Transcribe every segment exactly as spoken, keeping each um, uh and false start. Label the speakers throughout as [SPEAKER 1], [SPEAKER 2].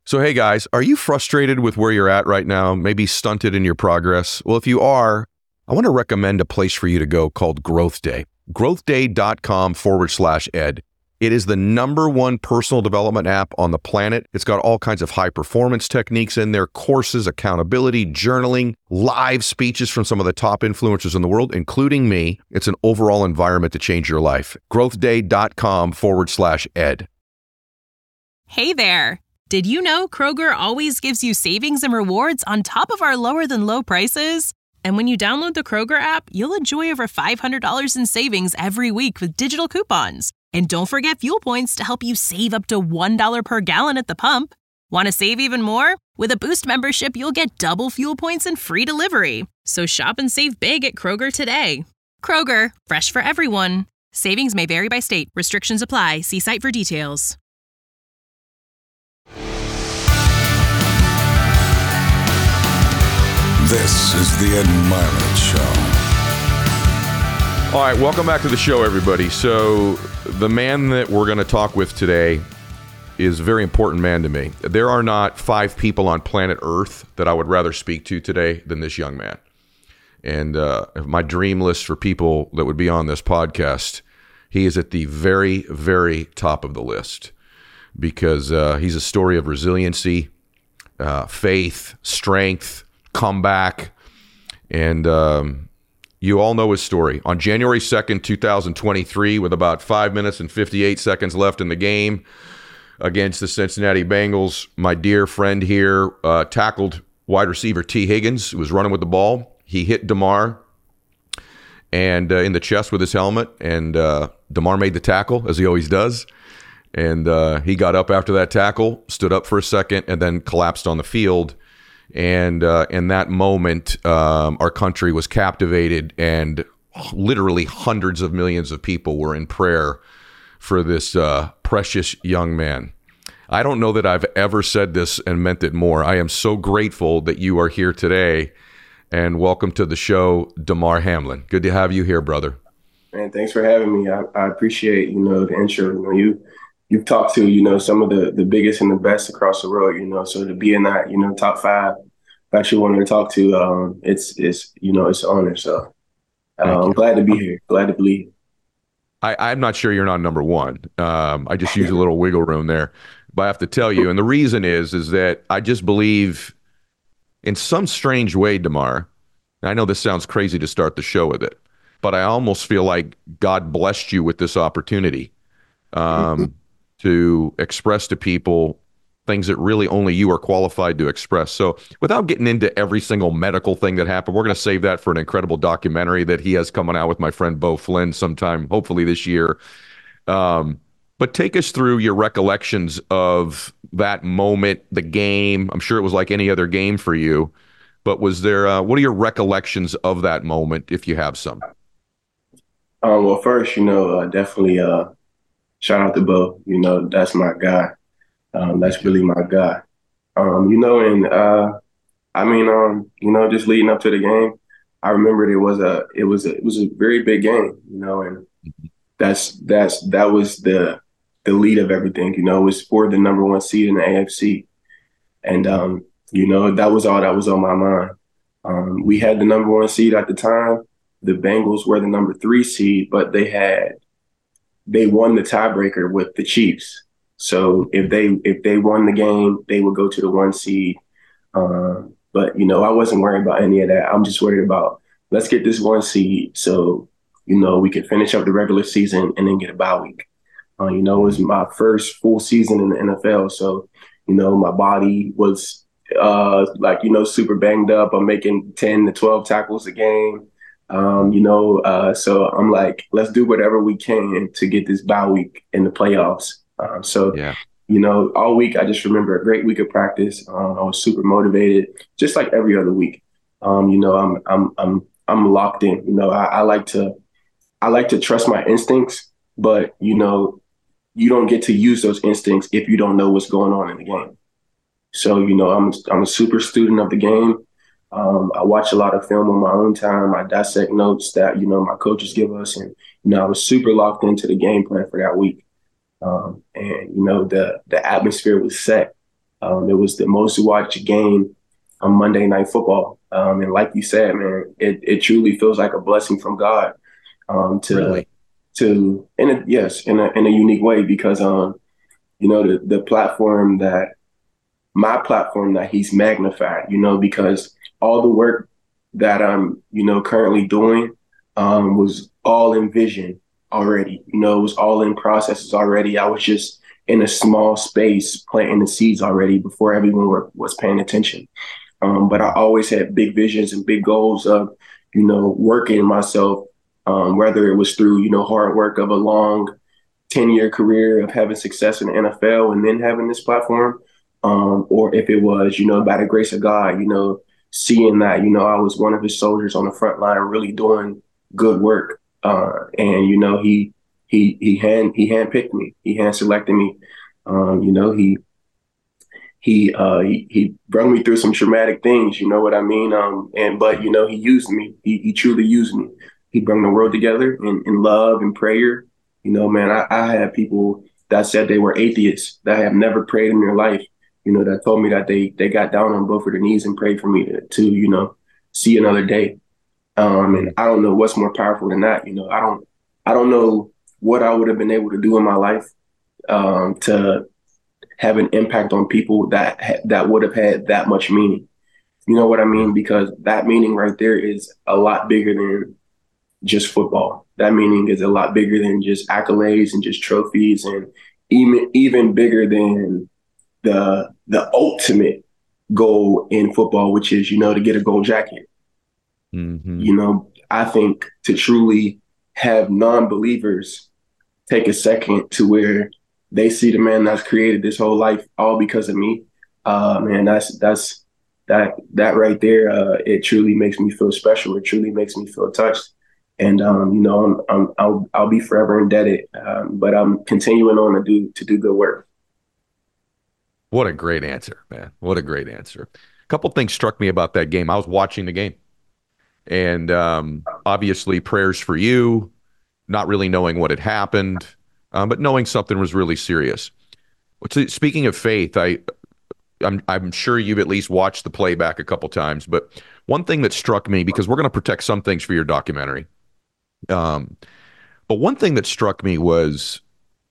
[SPEAKER 1] So, hey guys, are you frustrated with where you're at right now? Maybe stunted in your progress? Well, if you are, I want to recommend a place for you to go called Growth Day. growthday.com forward slash ed. It is the number one personal development app on the planet. It's got all kinds of high performance techniques in there, courses, accountability, journaling, live speeches from some of the top influencers in the world, including me. It's an overall environment to change your life. growthday.com forward slash ed.
[SPEAKER 2] Hey there. Did you know Kroger always gives you savings and rewards on top of our lower than low prices? And when you download the Kroger app, you'll enjoy over five hundred dollars in savings every week with digital coupons. And don't forget fuel points to help you save up to one dollar per gallon at the pump. Want to save even more? With a Boost membership, you'll get double fuel points and free delivery. So shop and save big at Kroger today. Kroger, fresh for everyone. Savings may vary by state. Restrictions apply. See site for details.
[SPEAKER 3] This is the Ed Mylett Show.
[SPEAKER 1] All right, welcome back to the show, everybody. So the man that we're going to talk with today is a very important man to me. There are not five people on planet Earth that I would rather speak to today than this young man. And uh, my dream list for people that would be on this podcast, he is at the very, very top of the list because uh, he's a story of resiliency, uh, faith, strength, comeback, and um, you all know his story. On January second, twenty twenty-three, with about five minutes and fifty-eight seconds left in the game against the Cincinnati Bengals, my dear friend here uh, tackled wide receiver T. Higgins, who was running with the ball. He hit Damar and uh, in the chest with his helmet, and uh, Damar made the tackle, as he always does. And uh, he got up after that tackle, stood up for a second, and then collapsed on the field. And uh, in that moment, um, our country was captivated, and literally hundreds of millions of people were in prayer for this uh, precious young man. I don't know that I've ever said this and meant it more. I am so grateful that you are here today, and welcome to the show, Damar Hamlin. Good to have you here, brother.
[SPEAKER 4] Man, thanks for having me. I, I appreciate, you know, the intro. You know, you you've talked to, you know, some of the, the biggest and the best across the world, you know, so to be in that, you know, top five, actually wanted to talk to, um, it's, it's, you know, it's an honor. So uh, I'm glad to be here. Glad to be here.
[SPEAKER 1] I, I'm not sure you're not number one. Um, I just use a little wiggle room there, but I have to tell you, and the reason is, is that I just believe in some strange way, Damar, and I know this sounds crazy to start the show with it, but I almost feel like God blessed you with this opportunity. Um, to express to people things that really only you are qualified to express. So without getting into every single medical thing that happened, we're going to save that for an incredible documentary that he has coming out with my friend Beau Flynn sometime, hopefully this year. Um, but take us through your recollections of that moment, the game. I'm sure it was like any other game for you, but was there, uh, what are your recollections of that moment, if you have some?
[SPEAKER 4] Um, well, first, you know, uh, definitely, uh, shout out to Beau. You know, that's my guy. Um, that's really my guy. Um, you know, and uh, I mean, um, you know, just leading up to the game, I remembered it was a, it was a, it was a very big game. You know, and that's that's that was the the lead of everything. You know, it was for the number one seed in the A F C, and um, you know, that was all that was on my mind. Um, we had the number one seed at the time. The Bengals were the number three seed, but they had. They won the tiebreaker with the Chiefs. So if they if they won the game, they would go to the one seed. Um, but, you know, I wasn't worried about any of that. I'm just worried about let's get this one seed so, you know, we can finish up the regular season and then get a bye week. Uh, you know, it was my first full season in the N F L. So, you know, my body was uh, like, you know, super banged up. I'm making ten to twelve tackles a game. Um, you know, uh, so I'm like, let's do whatever we can to get this bye week in the playoffs. Um, so, yeah. you know, all week, I just remember a great week of practice. Um, I was super motivated, just like every other week. Um, you know, I'm, I'm, I'm, I'm locked in. You know, I, I like to, I like to trust my instincts, but you know, you don't get to use those instincts if you don't know what's going on in the game. So, you know, I'm, I'm a super student of the game. Um, I watch a lot of film on my own time. I dissect notes that, you know, my coaches give us. And, you know, I was super locked into the game plan for that week. Um, and, you know, the the atmosphere was set. Um, it was the most watched game on Monday Night Football. Um, and like you said, man, it, it truly feels like a blessing from God um, to
[SPEAKER 1] Really?
[SPEAKER 4] to in a, yes, in a in a unique way because um, you know the the platform that my platform that He's magnified, you know, because all the work that I'm you know currently doing um, was all in vision already. You know, it was all in processes already. I was just in a small space planting the seeds already before everyone were, was paying attention. Um, but I always had big visions and big goals of, you know, working myself, um, whether it was through, you know, hard work of a long ten year career of having success in the N F L and then having this platform, um, or if it was, you know, by the grace of God, you know, seeing that, you know, I was one of His soldiers on the front line, really doing good work. Uh, and, you know, he, he, he hand, he handpicked me, he hand selected me. Um, you know, he, he uh he, he brought me through some traumatic things, you know what I mean? Um and but you know, he used me. He he truly used me. He brought the world together in, in love and prayer. You know, man, I, I had people that said they were atheists that have never prayed in their life, you know, that told me that they they got down on both of their knees and prayed for me to, to you know, see another day. Um and I don't know what's more powerful than that. You know, I don't I don't know what I would have been able to do in my life um to have an impact on people that ha- that would have had that much meaning. You know what I
[SPEAKER 1] Yeah.
[SPEAKER 4] mean? Because that meaning right there is a lot bigger than just football. That meaning is a lot bigger than just accolades and just trophies, and even even bigger than the the ultimate goal in football, which is, you know, to get a gold jacket.
[SPEAKER 1] Mm-hmm.
[SPEAKER 4] You know, I think to truly have non-believers take a second to where they see the man that's created this whole life all because of me. Uh, man, that's that's that that right there. Uh, it truly makes me feel special. It truly makes me feel touched. And um, you know, I'm, I'm I'll I'll be forever indebted. Um, but I'm continuing on to do to do good work.
[SPEAKER 1] What a great answer, man. What a great answer. A couple things struck me about that game. I was watching the game, and um, obviously prayers for you, not really knowing what had happened, um, but knowing something was really serious. What's- Speaking of faith, I, I'm, I'm sure you've at least watched the playback a couple times, but one thing that struck me, because we're going to protect some things for your documentary, um, but one thing that struck me was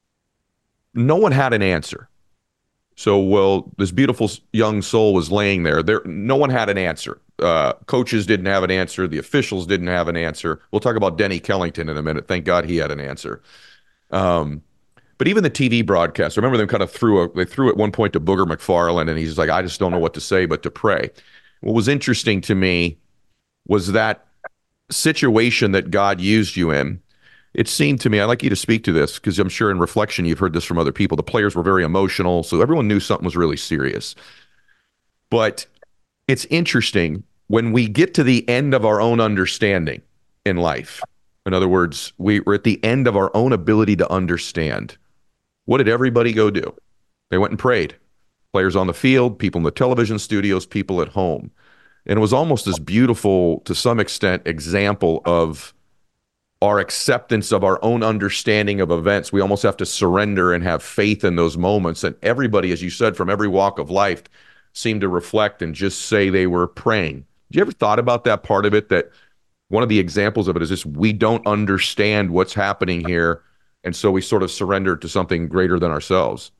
[SPEAKER 1] no one had an answer. So, well, this beautiful young soul was laying there. There, no one had an answer. Uh, coaches didn't have an answer. The officials didn't have an answer. We'll talk about Denny Kellington in a minute. Thank God he had an answer. Um, but even the T V broadcast, I remember them kind of threw a, they threw at one point to Booger McFarland, and he's like, I just don't know what to say but to pray. What was interesting to me was that situation that God used you in. It seemed to me, I'd like you to speak to this because I'm sure in reflection you've heard this from other people. The players were very emotional, so everyone knew something was really serious. But it's interesting when we get to the end of our own understanding in life. In other words, we, we're at the end of our own ability to understand. What did everybody go do? They went and prayed. Players on the field, people in the television studios, people at home. And it was almost this beautiful, to some extent, example of our acceptance of our own understanding of events. We almost have to surrender and have faith in those moments. And everybody, as you said, from every walk of life seemed to reflect and just say they were praying. Did you ever thought about that part of it, that one of the examples of it is just we don't understand what's happening here, and so we sort of surrender to something greater than ourselves?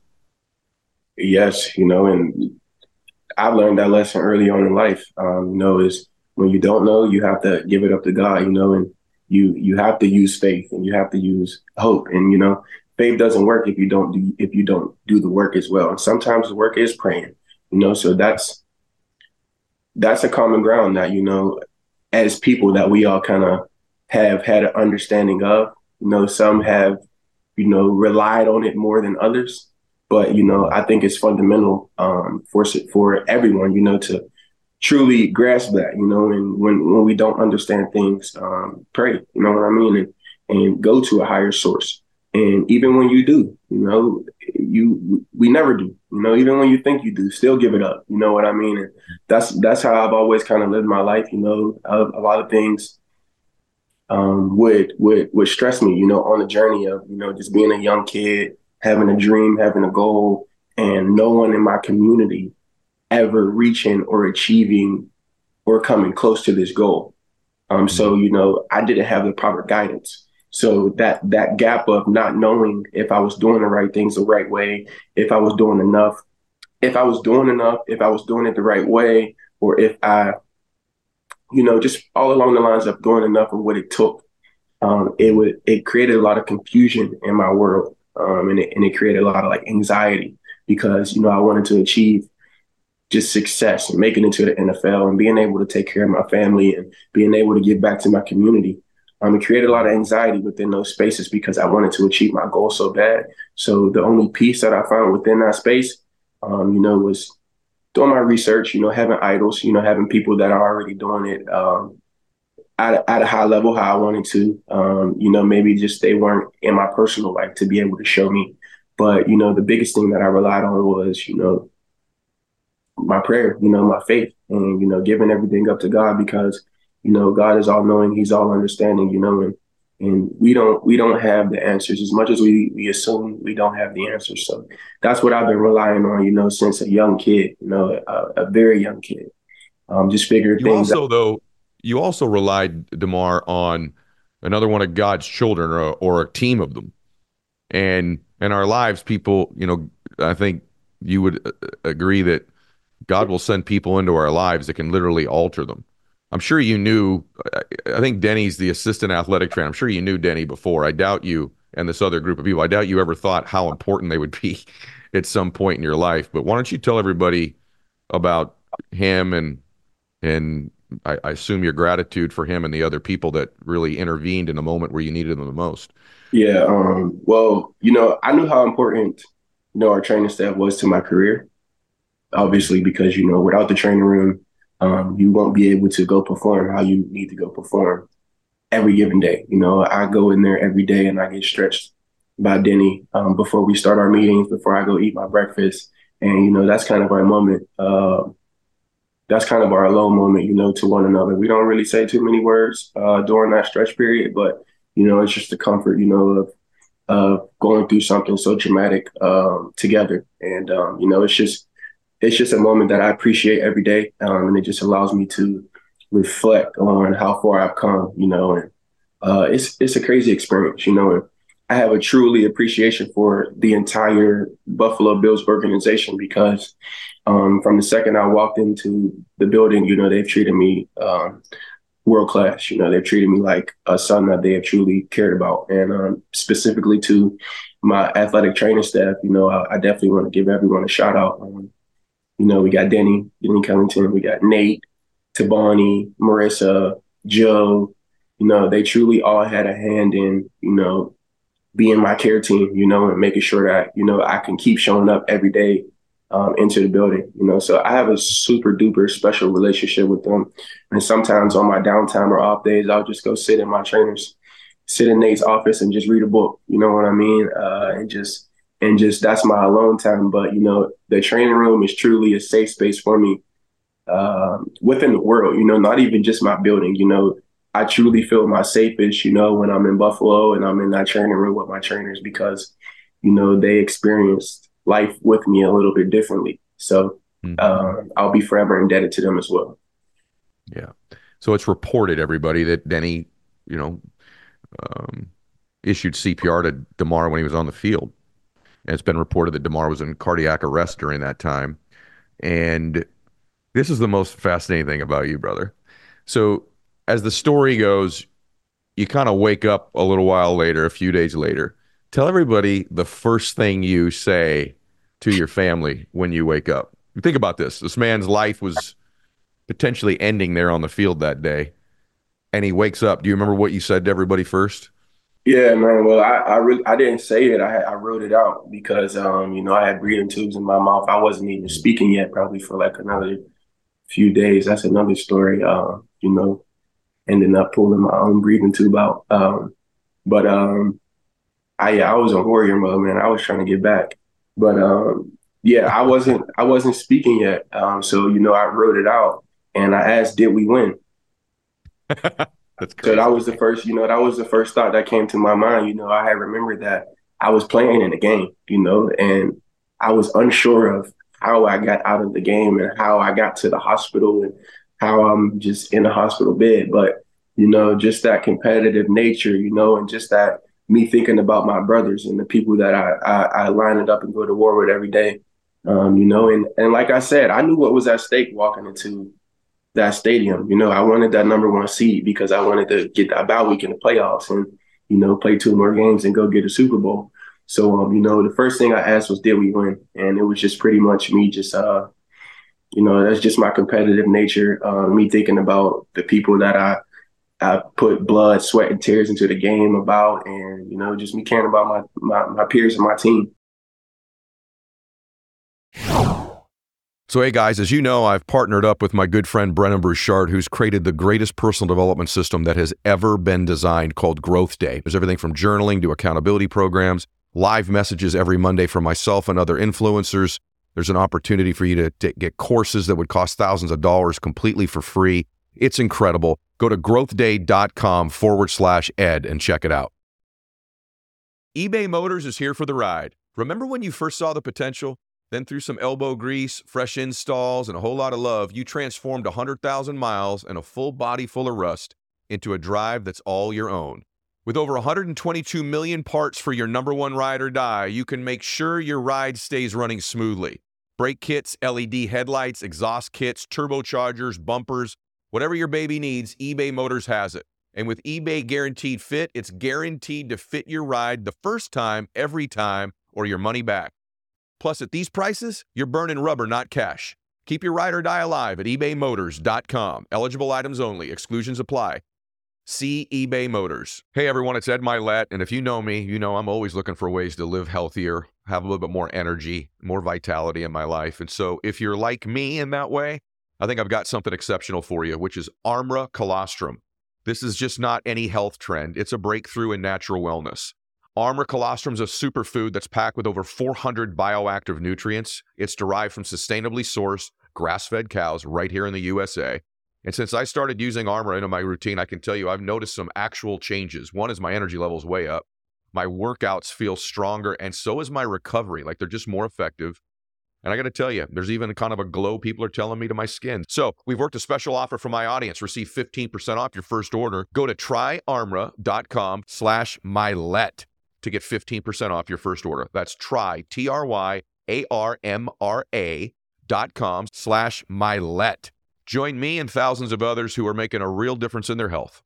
[SPEAKER 4] Yes, you know, and I learned that lesson early on in life. Um, you know, is when you don't know, you have to give it up to God, you know, and you you have to use faith and you have to use hope. And, you know, faith doesn't work if you don't do if you don't do the work as well. And sometimes the work is praying, you know, so that's that's a common ground that, you know, as people that we all kind of have had an understanding of. You know, some have, you know, relied on it more than others. But, you know, I think it's fundamental um, for for everyone, you know, to truly grasp that, you know, and when, when we don't understand things, um, pray, you know what I mean? And, and go to a higher source. And even when you do, you know, you we never do, you know, even when you think you do, still give it up. You know what I mean? And that's that's how I've always kind of lived my life, you know, a, a lot of things um, would would would stress me, you know, on the journey of, you know, just being a young kid, having a dream, having a goal, and no one in my community ever reaching or achieving or coming close to this goal. Um, so, you know, I didn't have the proper guidance. So that that gap of not knowing if I was doing the right things the right way, if I was doing enough, if I was doing enough, if I was doing it the right way, or if I, you know, just all along the lines of doing enough of what it took, um, it would it created a lot of confusion in my world, um, and it and it created a lot of like anxiety because you know I wanted to achieve just success and making it to the N F L and being able to take care of my family and being able to give back to my community. Um, it created a lot of anxiety within those spaces because I wanted to achieve my goal so bad. So the only peace that I found within that space, um, you know, was doing my research, you know, having idols, you know, having people that are already doing it um, at, a, at a high level how I wanted to, um, you know, maybe just they weren't in my personal life to be able to show me. But, you know, the biggest thing that I relied on was, you know, my prayer, you know, my faith and, you know, giving everything up to God because, you know, God is all knowing, he's all understanding, you know, and and we don't we don't have the answers as much as we we assume we don't have the answers. So that's what I've been relying on, you know, since a young kid, you know, a, a very young kid. Um, just figuring
[SPEAKER 1] You
[SPEAKER 4] things
[SPEAKER 1] also,
[SPEAKER 4] out.
[SPEAKER 1] though, you also relied, DeMar, on another one of God's children or, or a team of them. And in our lives, people, you know, I think you would uh, agree that God will send people into our lives that can literally alter them. I'm sure you knew, I think Denny's the assistant athletic trainer. I'm sure you knew Denny before. I doubt you and this other group of people, I doubt you ever thought how important they would be at some point in your life. But why don't you tell everybody about him and, and I, I assume your gratitude for him and the other people that really intervened in a moment where you needed them the most.
[SPEAKER 4] Yeah. Um, well, you know, I knew how important, you know, our training staff was to my career, obviously, because, you know, without the training room, um, you won't be able to go perform how you need to go perform every given day. You know, I go in there every day and I get stretched by Denny um, before we start our meetings, before I go eat my breakfast. And, you know, that's kind of our moment. Uh, that's kind of our alone moment, you know, to one another. We don't really say too many words uh, during that stretch period, but, you know, it's just the comfort, you know, of uh, going through something so traumatic um, together. And, um, you know, it's just, it's just a moment that I appreciate every day. Um, and it just allows me to reflect on how far I've come, you know, and uh, it's, it's a crazy experience, you know, and I have a truly appreciation for the entire Buffalo Bills organization because um, from the second I walked into the building, you know, they've treated me um, world class. You know, they've treated me like a son that they have truly cared about. And um, specifically to my athletic training staff, you know, I, I definitely want to give everyone a shout out. Um, you know, we got Denny, Denny Covington, we got Nate, Tabani, Marissa, Joe. You know, they truly all had a hand in, you know, being my care team, you know, and making sure that, you know, I can keep showing up every day um, into the building, you know. So I have a super duper special relationship with them. And sometimes on my downtime or off days, I'll just go sit in my trainers, sit in Nate's office and just read a book, you know what I mean? Uh, and just, and just that's my alone time. But, you know, the training room is truly a safe space for me um, within the world, you know, not even just my building, you know. I truly feel my safest, you know, when I'm in Buffalo and I'm in that training room with my trainers because, you know, they experienced life with me a little bit differently. So mm-hmm. uh, I'll be forever indebted to them as well.
[SPEAKER 1] Yeah. So it's reported, everybody, that Denny, you know, um, issued C P R to DeMar when he was on the field. And it's been reported that DeMar was in cardiac arrest during that time. And this is the most fascinating thing about you, brother. So as the story goes, you kind of wake up a little while later, a few days later. Tell everybody the first thing you say to your family when you wake up. Think about this. This man's life was potentially ending there on the field that day. And he wakes up. Do you remember what you said to everybody first?
[SPEAKER 4] Yeah, man. Well, I I, really, I didn't say it. I I wrote it out because, um, you know, I had breathing tubes in my mouth. I wasn't even speaking yet, probably for like another few days. That's another story, uh, you know. Ended up pulling my own breathing tube out. Um, but um, I yeah, I was in warrior mode, man. I was trying to get back. But um, yeah, I wasn't I wasn't speaking yet. Um, so, you know, I wrote it out and I asked, did we win?
[SPEAKER 1] That's crazy.
[SPEAKER 4] So that was the first, you know, that was the first thought that came to my mind. You know, I had remembered that I was playing in the game, you know, and I was unsure of how I got out of the game and how I got to the hospital and how I'm just in the hospital bed. But, you know, just that competitive nature, you know, and just that me thinking about my brothers and the people that I, I, I line it up and go to war with every day. Um, you know, and, and like I said, I knew what was at stake walking into that stadium. You know, I wanted that number one seed because I wanted to get that bye week in the playoffs and, you know, play two more games and go get a Super Bowl. So, um, you know, the first thing I asked was, did we win? And it was just pretty much me just, uh, you know, that's just my competitive nature, uh, me thinking about the people that I, I put blood, sweat, and tears into the game about, and, you know, just me caring about my, my, my peers and my team.
[SPEAKER 1] So, hey, guys, as you know, I've partnered up with my good friend Brennan Bouchard, who's created the greatest personal development system that has ever been designed called Growth Day. There's everything from journaling to accountability programs, live messages every Monday from myself and other influencers. There's an opportunity for you to t- get courses that would cost thousands of dollars completely for free. It's incredible. Go to growthday.com forward slash ed and check it out. eBay Motors is here for the ride. Remember when you first saw the potential? Then through some elbow grease, fresh installs, and a whole lot of love, you transformed one hundred thousand miles and a full body full of rust into a drive that's all your own. With over one hundred twenty-two million parts for your number one ride or die, you can make sure your ride stays running smoothly. Brake kits, L E D headlights, exhaust kits, turbochargers, bumpers, whatever your baby needs, eBay Motors has it. And with eBay Guaranteed Fit, it's guaranteed to fit your ride the first time, every time, or your money back. Plus, at these prices, you're burning rubber, not cash. Keep your ride or die alive at ebay motors dot com. Eligible items only. Exclusions apply. See eBay Motors. Hey, everyone, it's Ed Milet, and if you know me, you know I'm always looking for ways to live healthier, have a little bit more energy, more vitality in my life. And so if you're like me in that way, I think I've got something exceptional for you, which is Armra Colostrum. This is just not any health trend. It's a breakthrough in natural wellness. Armra Colostrum is a superfood that's packed with over four hundred bioactive nutrients. It's derived from sustainably sourced, grass-fed cows right here in the U S A. And since I started using Armra into my routine, I can tell you I've noticed some actual changes. One is my energy levels way up. My workouts feel stronger, and so is my recovery. Like, they're just more effective. And I got to tell you, there's even kind of a glow people are telling me to my skin. So we've worked a special offer for my audience. Receive fifteen percent off your first order. Go to tryarmra.com slash mylet to get fifteen percent off your first order. That's try, T R Y A R M R A dot com slash mylet. Join me and thousands of others who are making a real difference in their health.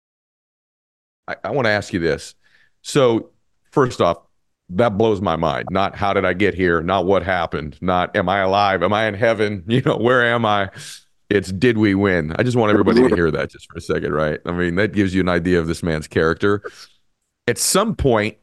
[SPEAKER 1] I, I want to ask you this. So first off, that blows my mind. Not how did I get here? Not what happened? Not am I alive? Am I in heaven? You know, where am I? It's did we win? I just want everybody to hear that just for a second, right? I mean, that gives you an idea of this man's character. At some point,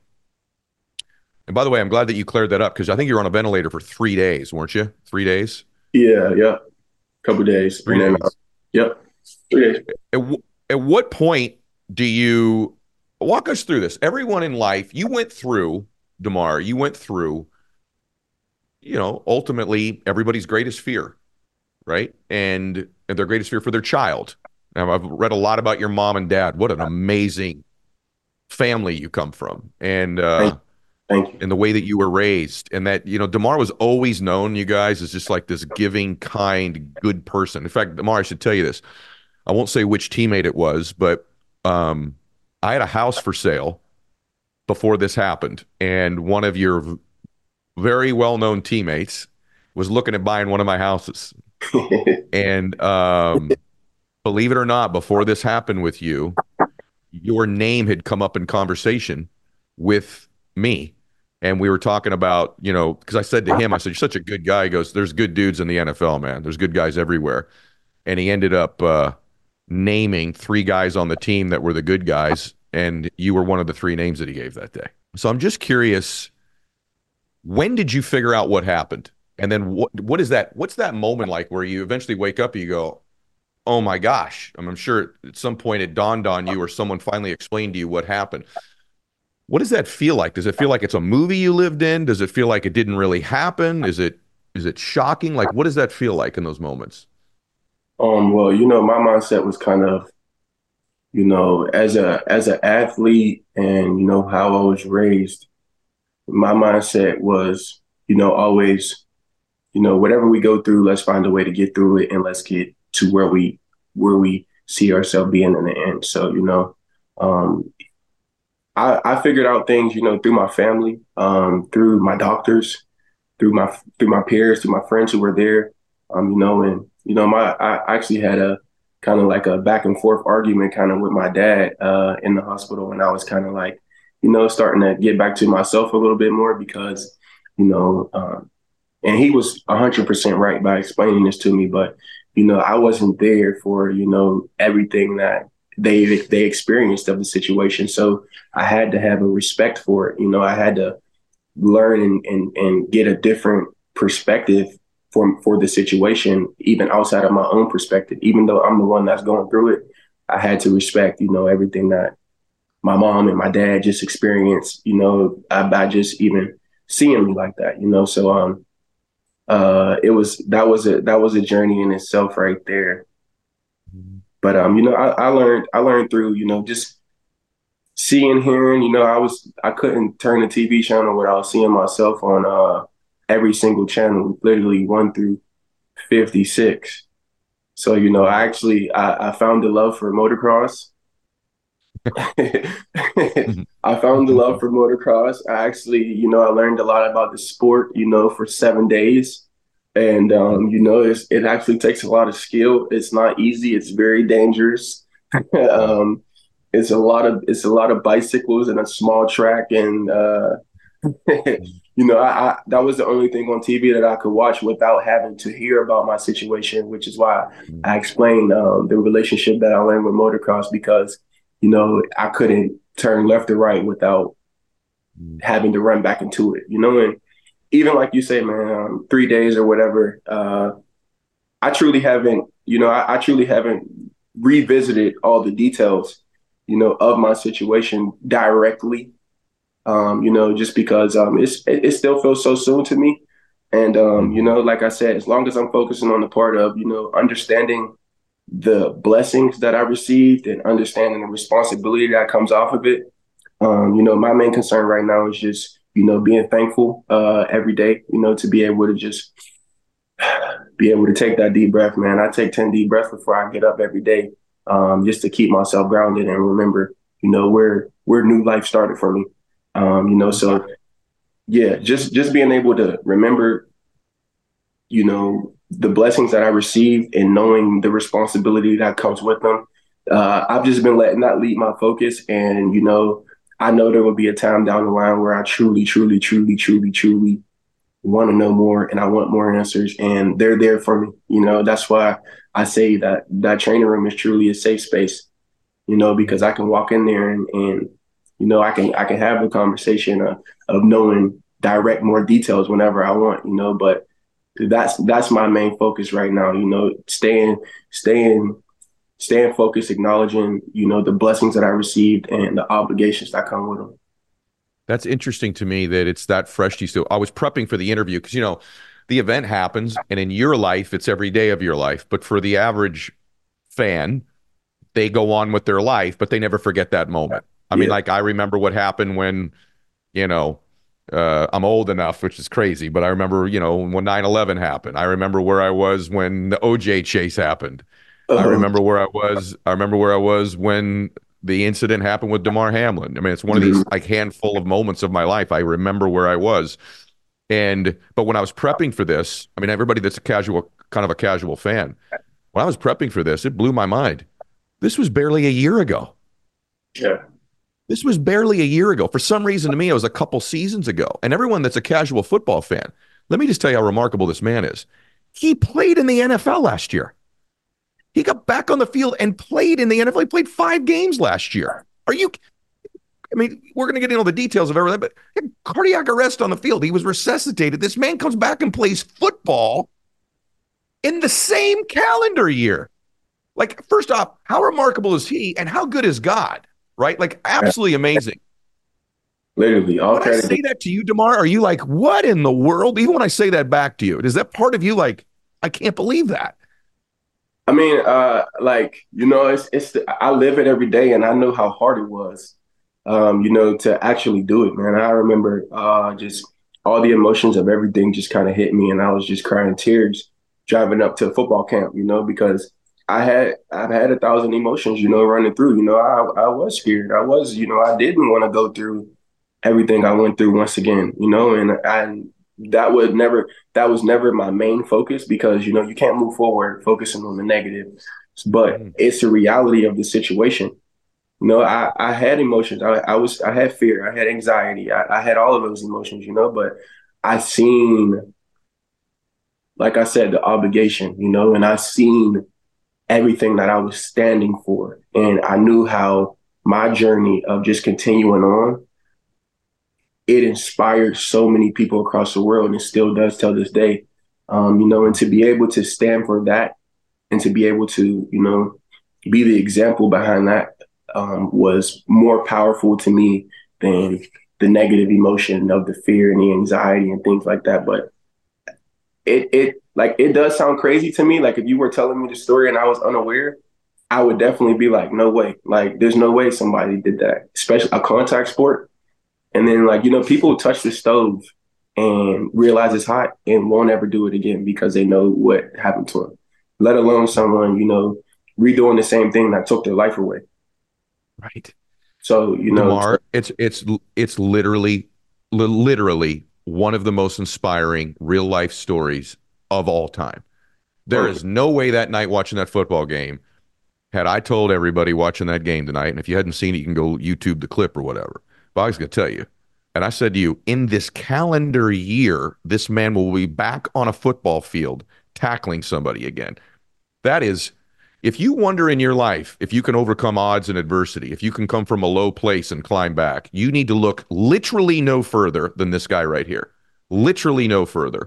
[SPEAKER 1] and by the way, I'm glad that you cleared that up because I think you were on a ventilator for three days, weren't you? Three days?
[SPEAKER 4] Yeah, yeah. Couple days.
[SPEAKER 1] Three
[SPEAKER 4] then,
[SPEAKER 1] days.
[SPEAKER 4] Uh, yep. Three days.
[SPEAKER 1] At, w- at what point do you walk us through this? Everyone in life, you went through, DeMar, you went through, you know, ultimately everybody's greatest fear, right? And, and their greatest fear for their child. Now, I've read a lot about your mom and dad. What an amazing family you come from. And, uh,
[SPEAKER 4] Thank you. Thank you.
[SPEAKER 1] and the way that you were raised, and that, you know, DeMar was always known, you guys, as just like this giving, kind, good person. In fact, DeMar, I should tell you this. I won't say which teammate it was, but um, I had a house for sale before this happened, and one of your v- very well-known teammates was looking at buying one of my houses. And um, believe it or not, before this happened with you, your name had come up in conversation with me. And we were talking about, you know, because I said to him, I said, you're such a good guy. He goes, there's good dudes in the N F L, man. There's good guys everywhere. And he ended up uh, naming three guys on the team that were the good guys. And you were one of the three names that he gave that day. So I'm just curious, when did you figure out what happened? And then what what is that? What's that moment like where you eventually wake up and you go, oh my gosh. I'm sure at some point it dawned on you or someone finally explained to you what happened. What does that feel like? Does it feel like it's a movie you lived in? Does it feel like it didn't really happen? Is it is it shocking? Like, what does that feel like in those moments?
[SPEAKER 4] Um, well, you know, my mindset was kind of, you know, as a as an athlete and, you know, how I was raised, my mindset was, you know, always, you know, whatever we go through, let's find a way to get through it and let's get to where we where we see ourselves being in the end. So, you know, um, I, I figured out things, you know, through my family, um, through my doctors, through my through my peers, through my friends who were there, um, you know, and you know, my I actually had a kind of like a back and forth argument kind of with my dad uh, in the hospital, and I was kind of like, you know, starting to get back to myself a little bit more because, you know, um, and he was one hundred percent right by explaining this to me, but you know, I wasn't there for, you know, everything that they they experienced of the situation, so I had to have a respect for it. You know, I had to learn and, and, and get a different perspective for, for the situation, even outside of my own perspective. Even though I'm the one that's going through it, I had to respect, you know, everything that my mom and my dad just experienced, you know, by, by just even seeing me like that, you know. So um uh it was that was a that was a journey in itself right there. But um, you know, I, I learned I learned through, you know, just seeing, hearing, you know, I was I couldn't turn the T V channel without seeing myself on uh every single channel, literally one through fifty-six. So, you know, I actually I, I found the love for motocross. I found the love for motocross. I actually, you know, I learned a lot about the sport, you know, for seven days. And, um, you know, it's, it actually takes a lot of skill. It's not easy. It's very dangerous. um, it's a lot of it's a lot of bicycles and a small track. And, uh, you know, I, I that was the only thing on T V that I could watch without having to hear about my situation, which is why I explained um, the relationship that I learned with motocross, because, you know, I couldn't turn left or right without having to run back into it, you know, and even like you say, man, um, three days or whatever, uh, I truly haven't, you know, I, I truly haven't revisited all the details, you know, of my situation directly, um, you know, just because um, it's, it, it still feels so soon to me. And, um, you know, like I said, as long as I'm focusing on the part of, you know, understanding the blessings that I received and understanding the responsibility that comes off of it, um, you know, my main concern right now is just, you know, being thankful uh, every day, you know, to be able to just be able to take that deep breath, man. I take ten deep breaths before I get up every day, um, just to keep myself grounded and remember, you know, where where new life started for me. Um, you know, so yeah, just just being able to remember, you know, the blessings that I received and knowing the responsibility that comes with them. Uh, I've just been letting that lead my focus, and you know, I know there will be a time down the line where I truly, truly, truly, truly, truly want to know more, and I want more answers, and they're there for me. You know, that's why I say that that training room is truly a safe space, you know, because I can walk in there and, and you know, I can I can have the conversation of, of knowing direct more details whenever I want, you know, but that's that's my main focus right now, you know, staying, staying, staying focused, acknowledging, you know, the blessings that I received and the obligations that come with them.
[SPEAKER 1] That's interesting to me that it's that fresh to you still. I was prepping for the interview because, you know, the event happens and in your life, it's every day of your life. But for the average fan, they go on with their life, but they never forget that moment. I yeah. mean, like I remember what happened when, you know, uh, I'm old enough, which is crazy, but I remember, you know, when nine eleven happened. I remember where I was when the O J chase happened. Uh-huh. I remember where I was. I remember where I was when the incident happened with Damar Hamlin. I mean, it's one of these like handful of moments of my life. I remember where I was. And, but when I was prepping for this, I mean, everybody that's a casual, kind of a casual fan, when I was prepping for this, it blew my mind. This was barely a year ago.
[SPEAKER 4] Yeah.
[SPEAKER 1] This was barely a year ago. For some reason to me, it was a couple seasons ago. And everyone that's a casual football fan, let me just tell you how remarkable this man is. He played in the N F L last year. He got back on the field and played in the N F L. He played five games last year. Are you, I mean, we're going to get into all the details of everything, but cardiac arrest on the field. He was resuscitated. This man comes back and plays football in the same calendar year. Like, first off, how remarkable is he and how good is God, right? Like, absolutely amazing.
[SPEAKER 4] Literally. All
[SPEAKER 1] when I say that to you, Damar, are you like, what in the world? Even when I say that back to you, is that part of you like, I can't believe that?
[SPEAKER 4] I mean, uh, like, you know, it's, it's, the, I live it every day and I know how hard it was, um, you know, to actually do it, man. I remember uh, just all the emotions of everything just kind of hit me, and I was just crying tears driving up to football camp, you know, because I had I've had a thousand emotions, you know, running through. You know, I I was scared. I was, you know, I didn't want to go through everything I went through once again, you know, and I that would never that was never my main focus, because, you know, you can't move forward focusing on the negative. But
[SPEAKER 1] Mm.
[SPEAKER 4] it's the reality of the situation. You know, I, I had emotions. I, I was I had fear. I had anxiety. I, I had all of those emotions, you know, but I seen, like I said, the obligation, you know, and I seen everything that I was standing for. And I knew how my journey of just continuing on, it inspired so many people across the world, and it still does till this day. Um, you know, and to be able to stand for that and to be able to, you know, be the example behind that um, was more powerful to me than the negative emotion of the fear and the anxiety and things like that. But it, it like, it does sound crazy to me. Like, if you were telling me the story and I was unaware, I would definitely be like, no way. Like, there's no way somebody did that, especially a contact sport. And then, like, you know, people touch the stove and realize it's hot and won't ever do it again because they know what happened to them, let alone someone, you know, redoing the same thing that took their life away.
[SPEAKER 1] Right.
[SPEAKER 4] So, you know,
[SPEAKER 1] DeMar, it's it's it's literally li- literally one of the most inspiring real life stories of all time. There is no way that night watching that football game, had I told everybody watching that game tonight, and if you hadn't seen it, you can go YouTube the clip or whatever. But I was going to tell you, and I said to you, in this calendar year, this man will be back on a football field tackling somebody again. That is, if you wonder in your life if you can overcome odds and adversity, if you can come from a low place and climb back, you need to look literally no further than this guy right here. Literally no further.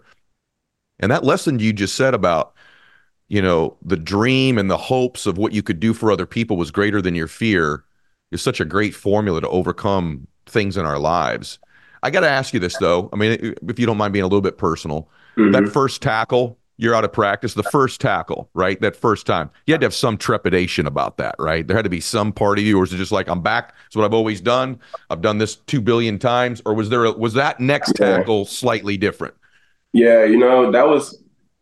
[SPEAKER 1] And that lesson you just said about, you know, the dream and the hopes of what you could do for other people was greater than your fear is such a great formula to overcome things in our lives. I got to ask you this, though. I mean, if you don't mind being a little bit personal,
[SPEAKER 4] mm-hmm.
[SPEAKER 1] that first tackle, you're out of practice, the first tackle, right? That first time, you had to have some trepidation about that, right? There had to be some part of you, or was it just like, I'm back, it's what I've always done, I've done this two billion times, or was there a, was that next tackle yeah. slightly different?
[SPEAKER 4] Yeah, you know, that was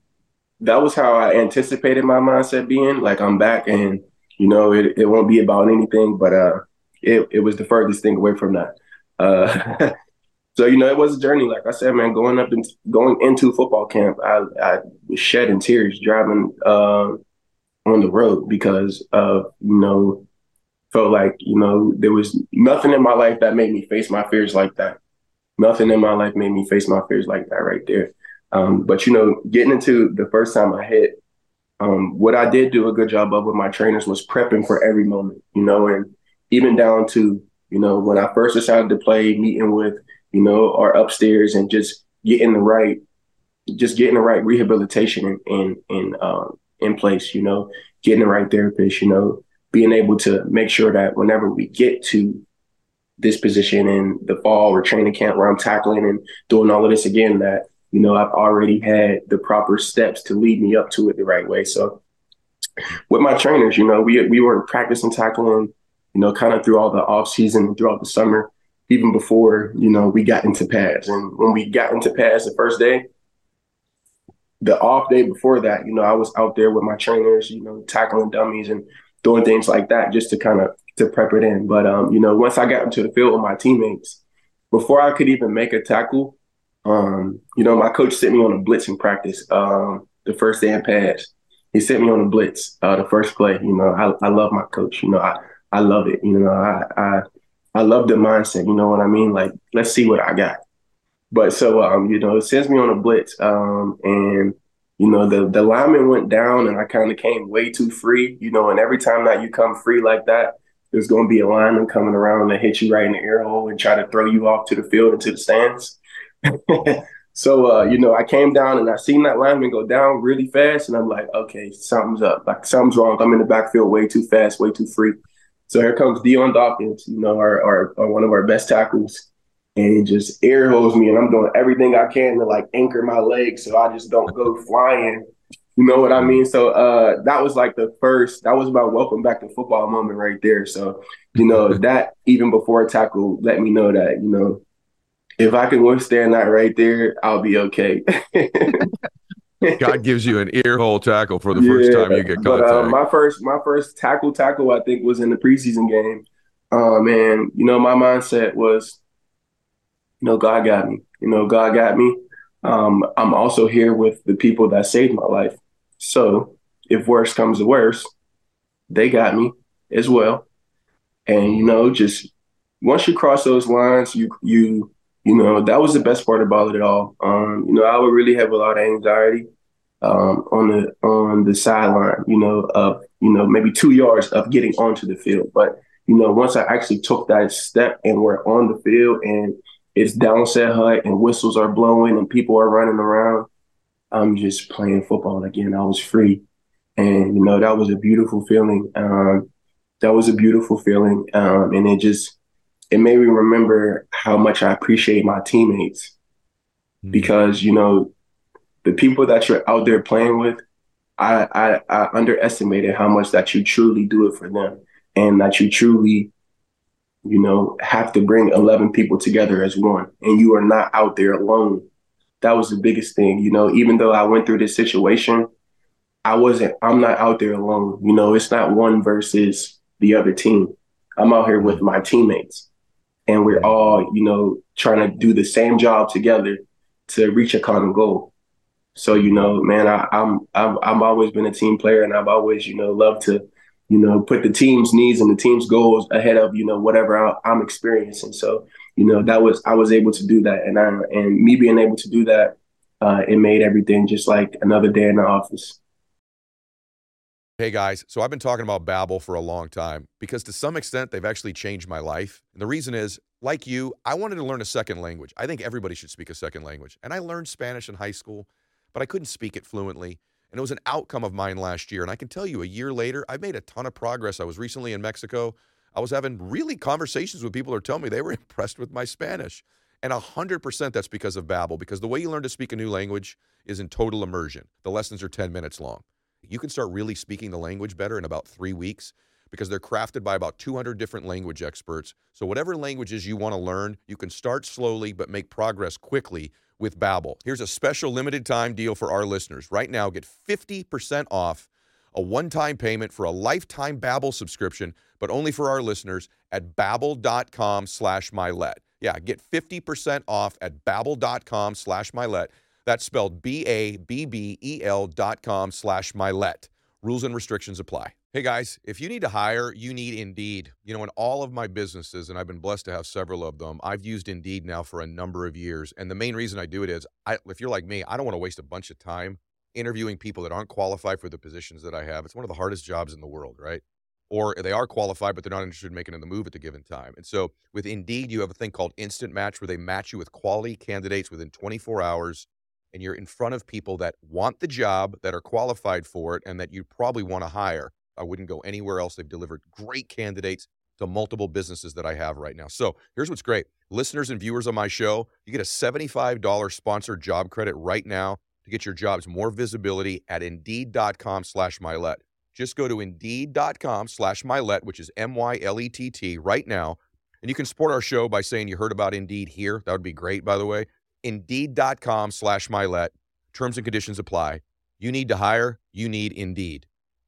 [SPEAKER 4] that was how I anticipated my mindset being. Like, I'm back, and, you know, it, it won't be about anything, but uh, it, it was the furthest thing away from that. Uh, so, you know, it was a journey. Like I said, man, going up and going into football camp, I, I was shedding tears driving uh, on the road because, of, you know, felt like, you know, there was nothing in my life that made me face my fears like that. Nothing in my life made me face my fears like that right there. Um, but, you know, getting into the first time I hit, um, what I did do a good job of with my trainers was prepping for every moment, you know, and even down to, you know, when I first decided to play, meeting with, you know, our upstairs and just getting the right, just getting the right rehabilitation in, in, in, um, in place, you know, getting the right therapist, you know, being able to make sure that whenever we get to this position in the fall or training camp where I'm tackling and doing all of this again, that, you know, I've already had the proper steps to lead me up to it the right way. So with my trainers, you know, we we were practicing tackling, you know, kind of through all the off season and throughout the summer, even before, you know, we got into pads. And when we got into pads the first day, the off day before that, you know, I was out there with my trainers, you know, tackling dummies and doing things like that just to kind of to prep it in. But, um, you know, once I got into the field with my teammates, before I could even make a tackle, um, you know, my coach sent me on a blitz in practice um, the first day in pads. He sent me on a blitz uh, the first play. You know, I, I love my coach. You know, I, I love it. You know, I, I I love the mindset. You know what I mean? Like, let's see what I got. But so, um, you know, it sends me on a blitz um, and, you know, the, the lineman went down and I kind of came way too free, you know, and every time that you come free like that, there's going to be a lineman coming around and hit you right in the ear hole and try to throw you off to the field into the stands. So, uh, you know, I came down and I seen that lineman go down really fast. And I'm like, okay, something's up. Like, something's wrong. I'm in the backfield way too fast, way too free. So here comes Dion Dawkins, you know, our, our, our one of our best tackles. And he just air holes me. And I'm doing everything I can to, like, anchor my legs so I just don't go flying. You know what I mean? So uh, that was like the first, that was about welcome back to football moment right there. So, you know, that even before a tackle let me know that, you know, if I can withstand that right there, I'll be okay.
[SPEAKER 1] God gives you an ear hole tackle for the first
[SPEAKER 4] Yeah,
[SPEAKER 1] time you get
[SPEAKER 4] but uh,
[SPEAKER 1] contact.
[SPEAKER 4] my first my first tackle tackle I think was in the preseason game. Um, and you know my mindset was, you know, God got me. You know, God got me. Um, I'm also here with the people that saved my life. So if worse comes to worse, they got me as well. And you
[SPEAKER 1] Mm.
[SPEAKER 4] know, just once you cross those lines, you you you know that was the best part about it all. Um, you know, I would really have a lot of anxiety um, on the on the sideline. You know, of you know maybe two yards of getting onto the field, but you know once I actually took that step and we're on the field and it's downset hut and whistles are blowing and people are running around, I'm just playing football again. I was free, and you know that was a beautiful feeling. Um, that was a beautiful feeling, um, and it just it made me remember how much I appreciate my teammates
[SPEAKER 1] Mm.
[SPEAKER 4] because you know the people that you're out there playing with, I, I I underestimated how much that you truly do it for them, and that you truly, you know, have to bring eleven people together as one, and you are not out there alone. That was the biggest thing, you know. Even though I went through this situation, I wasn't. I'm not out there alone. You know, it's not one versus the other team. I'm out here with
[SPEAKER 1] Mm.
[SPEAKER 4] my teammates, and we're
[SPEAKER 1] Mm.
[SPEAKER 4] all, you know, trying to do the same job together to reach a common goal. So, you
[SPEAKER 1] Mm.
[SPEAKER 4] know, man, I, I'm I've I've always been a team player, and I've always, you know, loved to, you know, put the team's needs and the team's goals ahead of, you know, whatever I, I'm experiencing. So, you know, that was I was able to do that, and I and me being able to do that, uh, it made everything just like another day in the office.
[SPEAKER 1] Hey guys, so I've been talking about Babbel for a long time because to some extent they've actually changed my life. And the reason is, like you, I wanted to learn a second language. I think everybody should speak a second language. And I learned Spanish in high school, but I couldn't speak it fluently. And it was an outcome of mine last year. And I can tell you a year later, I've made a ton of progress. I was recently in Mexico. I was having really conversations with people who are telling me they were impressed with my Spanish. And one hundred percent that's because of Babbel, because the way you learn to speak a new language is in total immersion. The lessons are ten minutes long. You can start really speaking the language better in about three weeks because they're crafted by about two hundred different language experts. So whatever languages you want to learn, you can start slowly but make progress quickly with Babbel. Here's a special limited time deal for our listeners. Right now, get fifty percent off a one-time payment for a lifetime Babbel subscription, but only for our listeners at babbel.com slash mylet. Yeah, get fifty percent off at babbel.com slash mylet. That's spelled B A B B E L dot com slash mylet. Rules and restrictions apply. Hey guys, if you need to hire, you need Indeed. You know, in all of my businesses, and I've been blessed to have several of them, I've used Indeed now for a number of years. And the main reason I do it is, I, if you're like me, I don't want to waste a bunch of time interviewing people that aren't qualified for the positions that I have. It's one of the hardest jobs in the world, right? Or they are qualified, but they're not interested in making the move at the given time. And so with Indeed, you have a thing called Instant Match where they match you with quality candidates within twenty-four hours. And you're in front of people that want the job, that are qualified for it, and that you probably want to hire. I wouldn't go anywhere else. They've delivered great candidates to multiple businesses that I have right now. So here's what's great. Listeners and viewers on my show, you get a seventy-five dollars sponsored job credit right now to get your jobs more visibility at Indeed.com slash Mylet. Just go to Indeed.com slash Mylet, which is M Y L E T T, right now. And you can support our show by saying you heard about Indeed here. That would be great, by the way. Indeed.com slash Mylet. Terms and conditions apply. You need to hire. You need Indeed.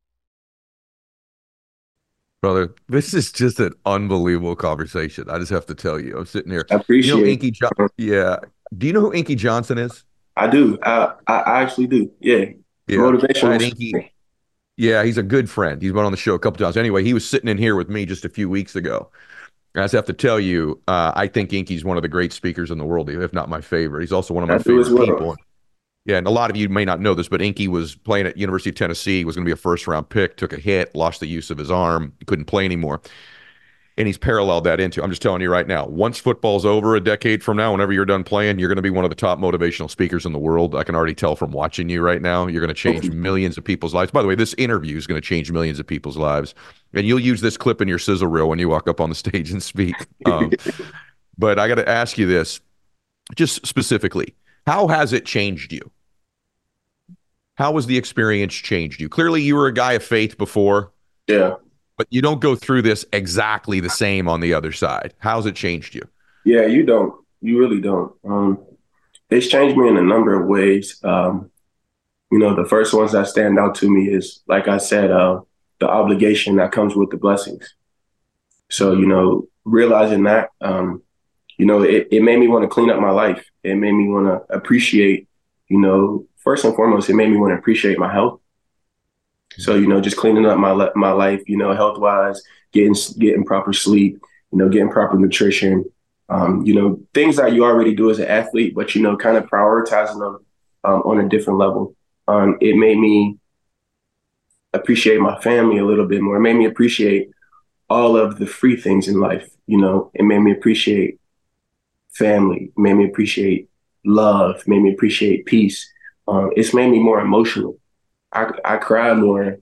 [SPEAKER 1] Brother, this is just an unbelievable conversation. I just have to tell you. I'm sitting here.
[SPEAKER 4] I appreciate
[SPEAKER 1] You know
[SPEAKER 4] it.
[SPEAKER 1] Inky jo- Yeah. Do you know who Inky Johnson is?
[SPEAKER 4] I do. I, I I actually do. Yeah.
[SPEAKER 1] Yeah.
[SPEAKER 4] Motivational.
[SPEAKER 1] And Inky, yeah, he's a good friend. He's been on the show a couple times. Anyway, he was sitting in here with me just a few weeks ago. I just have to tell you, uh, I think Inky's one of the great speakers in the world, if not my favorite. He's also one of my
[SPEAKER 4] I do as
[SPEAKER 1] favorite
[SPEAKER 4] well.
[SPEAKER 1] people. Yeah, and a lot of you may not know this, but Inky was playing at University of Tennessee, was going to be a first-round pick, took a hit, lost the use of his arm, couldn't play anymore. And he's paralleled that into, I'm just telling you right now, once football's over a decade from now, whenever you're done playing, you're going to be one of the top motivational speakers in the world. I can already tell from watching you right now. You're going to change millions of people's lives. By the way, this interview is going to change millions of people's lives. And you'll use this clip in your sizzle reel when you walk up on the stage and speak. Um, but I got to ask you this, just specifically, how has it changed you? How has the experience changed you? Clearly, you were a guy of faith before.
[SPEAKER 4] Yeah.
[SPEAKER 1] But you don't go through this exactly the same on the other side. How's it changed you?
[SPEAKER 4] Yeah, you don't. You really don't. Um, it's changed me in a number of ways. Um, you know, the first ones that stand out to me is, like I said, uh, the obligation that comes with the blessings. So, you know, realizing that, um, you know, it, it made me want to clean up my life. It made me want to appreciate, you know, first and foremost, it made me want to appreciate my health. So, you know, just cleaning up my my life, you know, health wise, getting getting proper sleep, you know, getting proper nutrition, um, you know, things that you already do as an athlete, but, you know, kind of prioritizing them um, on a different level. Um, it made me appreciate my family a little bit more. It made me appreciate all of the free things in life. You know, it made me appreciate family, it made me appreciate love, made me appreciate peace. Um, it's made me more emotional. I, I cry more.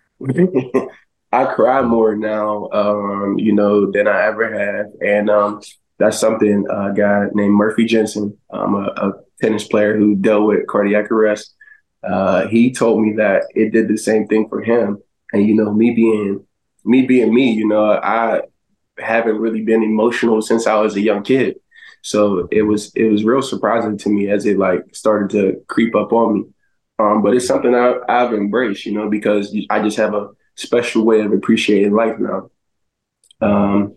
[SPEAKER 4] I cry more now, um, you know, than I ever have. And um, that's something uh, a guy named Murphy Jensen, um, a, a tennis player who dealt with cardiac arrest. Uh, he told me that it did the same thing for him. And, you know, me being me being me, you know, I haven't really been emotional since I was a young kid. So it was it was real surprising to me as it like started to creep up on me. Um, but it's something I, I've embraced, you know, because I just have a special way of appreciating life now. Um,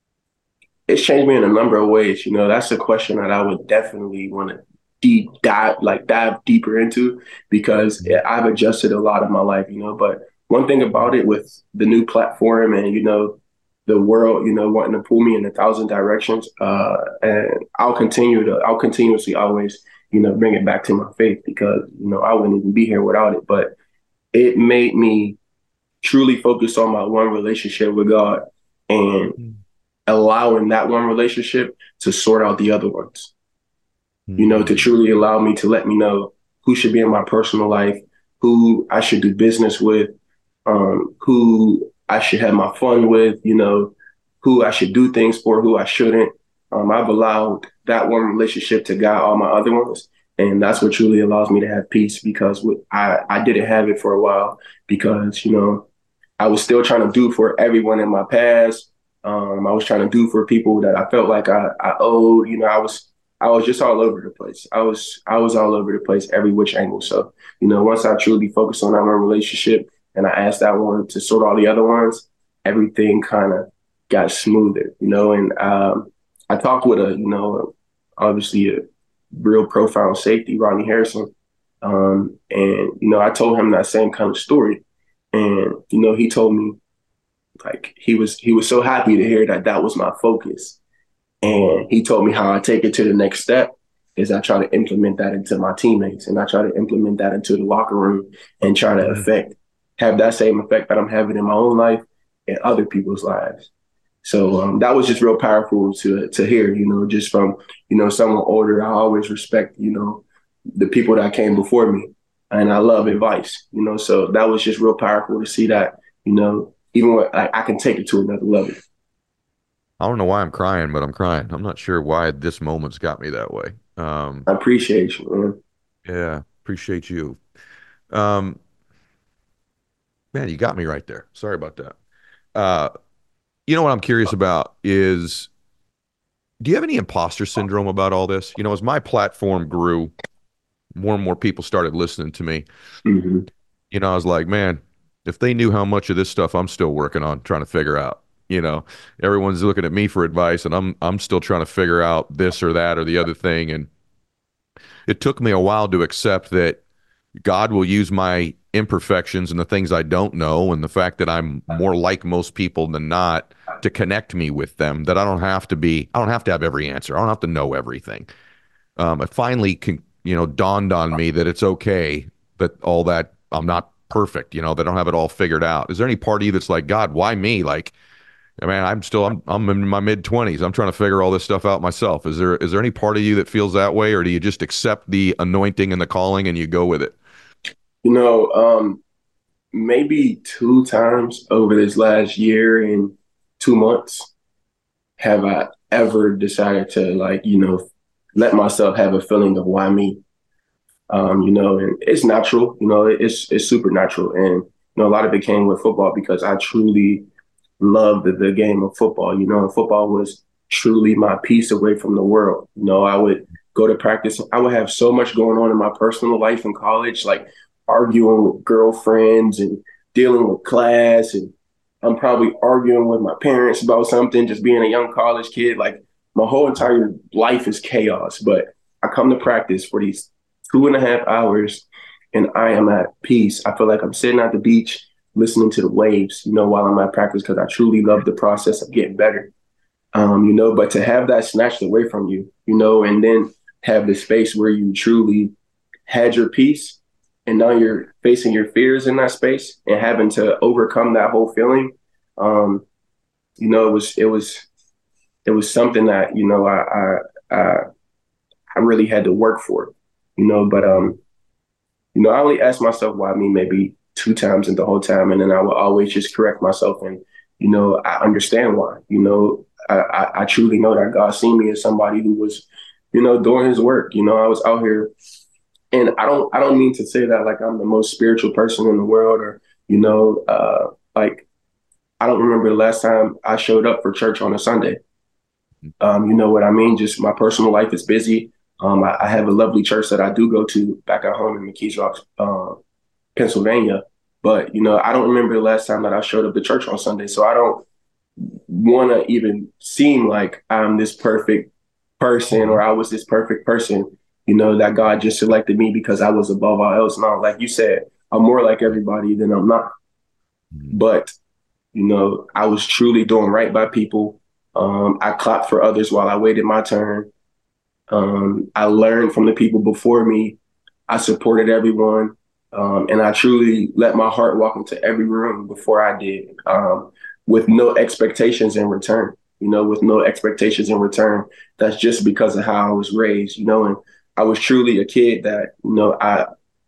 [SPEAKER 4] it's changed me in a number of ways. You know, that's a question that I would definitely want to deep dive, like dive deeper into, because I've adjusted a lot of my life, you know. But one thing about it with the new platform and, you know, the world, you know, wanting to pull me in a thousand directions, uh, and I'll continue to, I'll continuously always, you know, bring it back to my faith because, you know, I wouldn't even be here without it. But it made me truly focus on my one relationship with God and mm. allowing that one relationship to sort out the other ones, mm. you know, to truly allow me to let me know who should be in my personal life, who I should do business with, um, who I should have my fun with, you know, who I should do things for, who I shouldn't. Um, I've allowed that one relationship to guide all my other ones. And that's what truly allows me to have peace because I, I didn't have it for a while because, you know, I was still trying to do for everyone in my past. Um, I was trying to do for people that I felt like I, I owed. You know, I was I was just all over the place. I was I was all over the place, every which angle. So, you know, once I truly focused on that one relationship and I asked that one to sort all the other ones, everything kind of got smoother, you know. And um, I talked with a, you know, obviously a real profound safety, Rodney Harrison. Um, and, you know, I told him that same kind of story. And, you know, he told me like he was he was so happy to hear that that was my focus. And he told me how I take it to the next step is I try to implement that into my teammates and I try to implement that into the locker room and try to affect, have that same effect that I'm having in my own life and other people's lives. So um, that was just real powerful to to hear, you know, just from, you know, someone older. I always respect, you know, the people that came before me. And I love advice, you know, so that was just real powerful to see that, you know, even when I, I can take it to another level.
[SPEAKER 1] I don't know why I'm crying, but I'm crying. I'm not sure why this moment's got me that way. Um,
[SPEAKER 4] I appreciate you, man.
[SPEAKER 1] Yeah, appreciate you. Um, man, you got me right there. Sorry about that. Uh, you know what I'm curious about is, do you have any imposter syndrome about all this? You know, as my platform grew, more and more people started listening to me.
[SPEAKER 4] Mm-hmm.
[SPEAKER 1] You know, I was like, man, if they knew how much of this stuff I'm still working on, trying to figure out, you know, everyone's looking at me for advice and I'm, I'm still trying to figure out this or that or the other thing. And it took me a while to accept that God will use my imperfections and the things I don't know and the fact that I'm more like most people than not to connect me with them, that I don't have to be, I don't have to have every answer. I don't have to know everything. Um, it finally can, you know, dawned on me that it's okay that all that I'm not perfect, you know, that I don't have it all figured out. Is there any part of you that's like, God, why me? Like, I mean, I'm still, I'm, I'm in my mid twenties. I'm trying to figure all this stuff out myself. Is there, is there any part of you that feels that way, or do you just accept the anointing and the calling and you go with it?
[SPEAKER 4] You know, um, maybe two times over this last year and two months have I ever decided to, like, you know, let myself have a feeling of why me. Um, you know, and it's natural, you know, it's it's supernatural. And, you know, a lot of it came with football because I truly loved the, the game of football. You know, and football was truly my peace away from the world. You know, I would go to practice. I would have so much going on in my personal life in college, like arguing with girlfriends and dealing with class. And I'm probably arguing with my parents about something, just being a young college kid. Like my whole entire life is chaos. But I come to practice for these two and a half hours and I am at peace. I feel like I'm sitting at the beach listening to the waves, you know, while I'm at practice, because I truly love the process of getting better. Um, you know, but to have that snatched away from you, you know, and then have the space where you truly had your peace and now you're facing your fears in that space and having to overcome that whole feeling. Um, you know, it was, it was, it was something that, you know, I, I, I, I really had to work for, you know, but, um, you know, I only asked myself why me maybe two times in the whole time. And then I would always just correct myself. And, you know, I understand why, you know, I, I, I truly know that God seen me as somebody who was, you know, doing his work. You know, I was out here, and I don't I don't mean to say that like I'm the most spiritual person in the world, or, you know, uh, like I don't remember the last time I showed up for church on a Sunday. Um, you know what I mean? Just my personal life is busy. Um, I, I have a lovely church that I do go to back at home in McKees Rock, uh, Pennsylvania. But, you know, I don't remember the last time that I showed up to church on Sunday. So I don't want to even seem like I'm this perfect person or I was this perfect person, you know, that God just selected me because I was above all else. No, like you said, I'm more like everybody than I'm not. But, you know, I was truly doing right by people. Um, I clapped for others while I waited my turn. Um, I learned from the people before me. I supported everyone. Um, and I truly let my heart walk into every room before I did. Um, with no expectations in return, you know, with no expectations in return. That's just because of how I was raised, you know, and I was truly a kid that, you know, I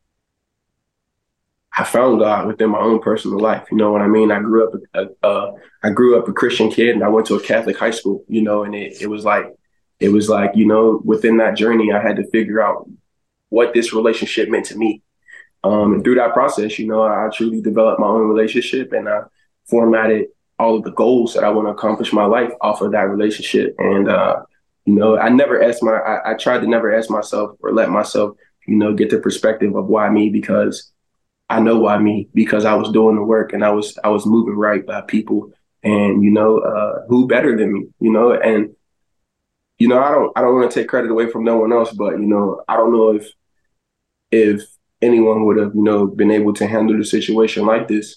[SPEAKER 4] I found God within my own personal life. You know what I mean? I grew up, a, uh, I grew up a Christian kid and I went to a Catholic high school, you know, and it, it was like, it was like, you know, within that journey, I had to figure out what this relationship meant to me. Um, and through that process, you know, I, I truly developed my own relationship and I formatted all of the goals that I want to accomplish in my life off of that relationship. And, uh, you know, I never asked my, I, I tried to never ask myself or let myself, you know, get the perspective of why me, because I know why me, because I was doing the work and I was, I was moving right by people and, you know, uh, who better than me, you know, and, you know, I don't, I don't want to take credit away from no one else, but, you know, I don't know if, if anyone would have, you know, been able to handle the situation like this.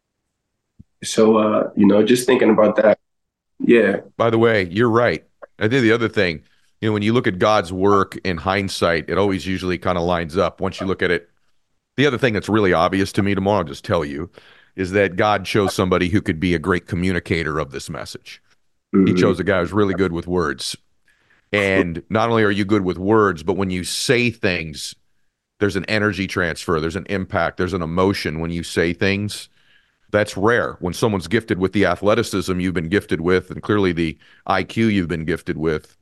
[SPEAKER 4] So, uh, you know, just thinking about that. Yeah.
[SPEAKER 1] By the way, you're right. I did the other thing. You know, when you look at God's work in hindsight, it always usually kind of lines up once you look at it. The other thing that's really obvious to me tomorrow, I'll just tell you, is that God chose somebody who could be a great communicator of this message. Mm-hmm. He chose a guy who's really good with words. And not only are you good with words, but when you say things, there's an energy transfer, there's an impact, there's an emotion when you say things. That's rare. When someone's gifted with the athleticism you've been gifted with, and clearly the I Q you've been gifted with,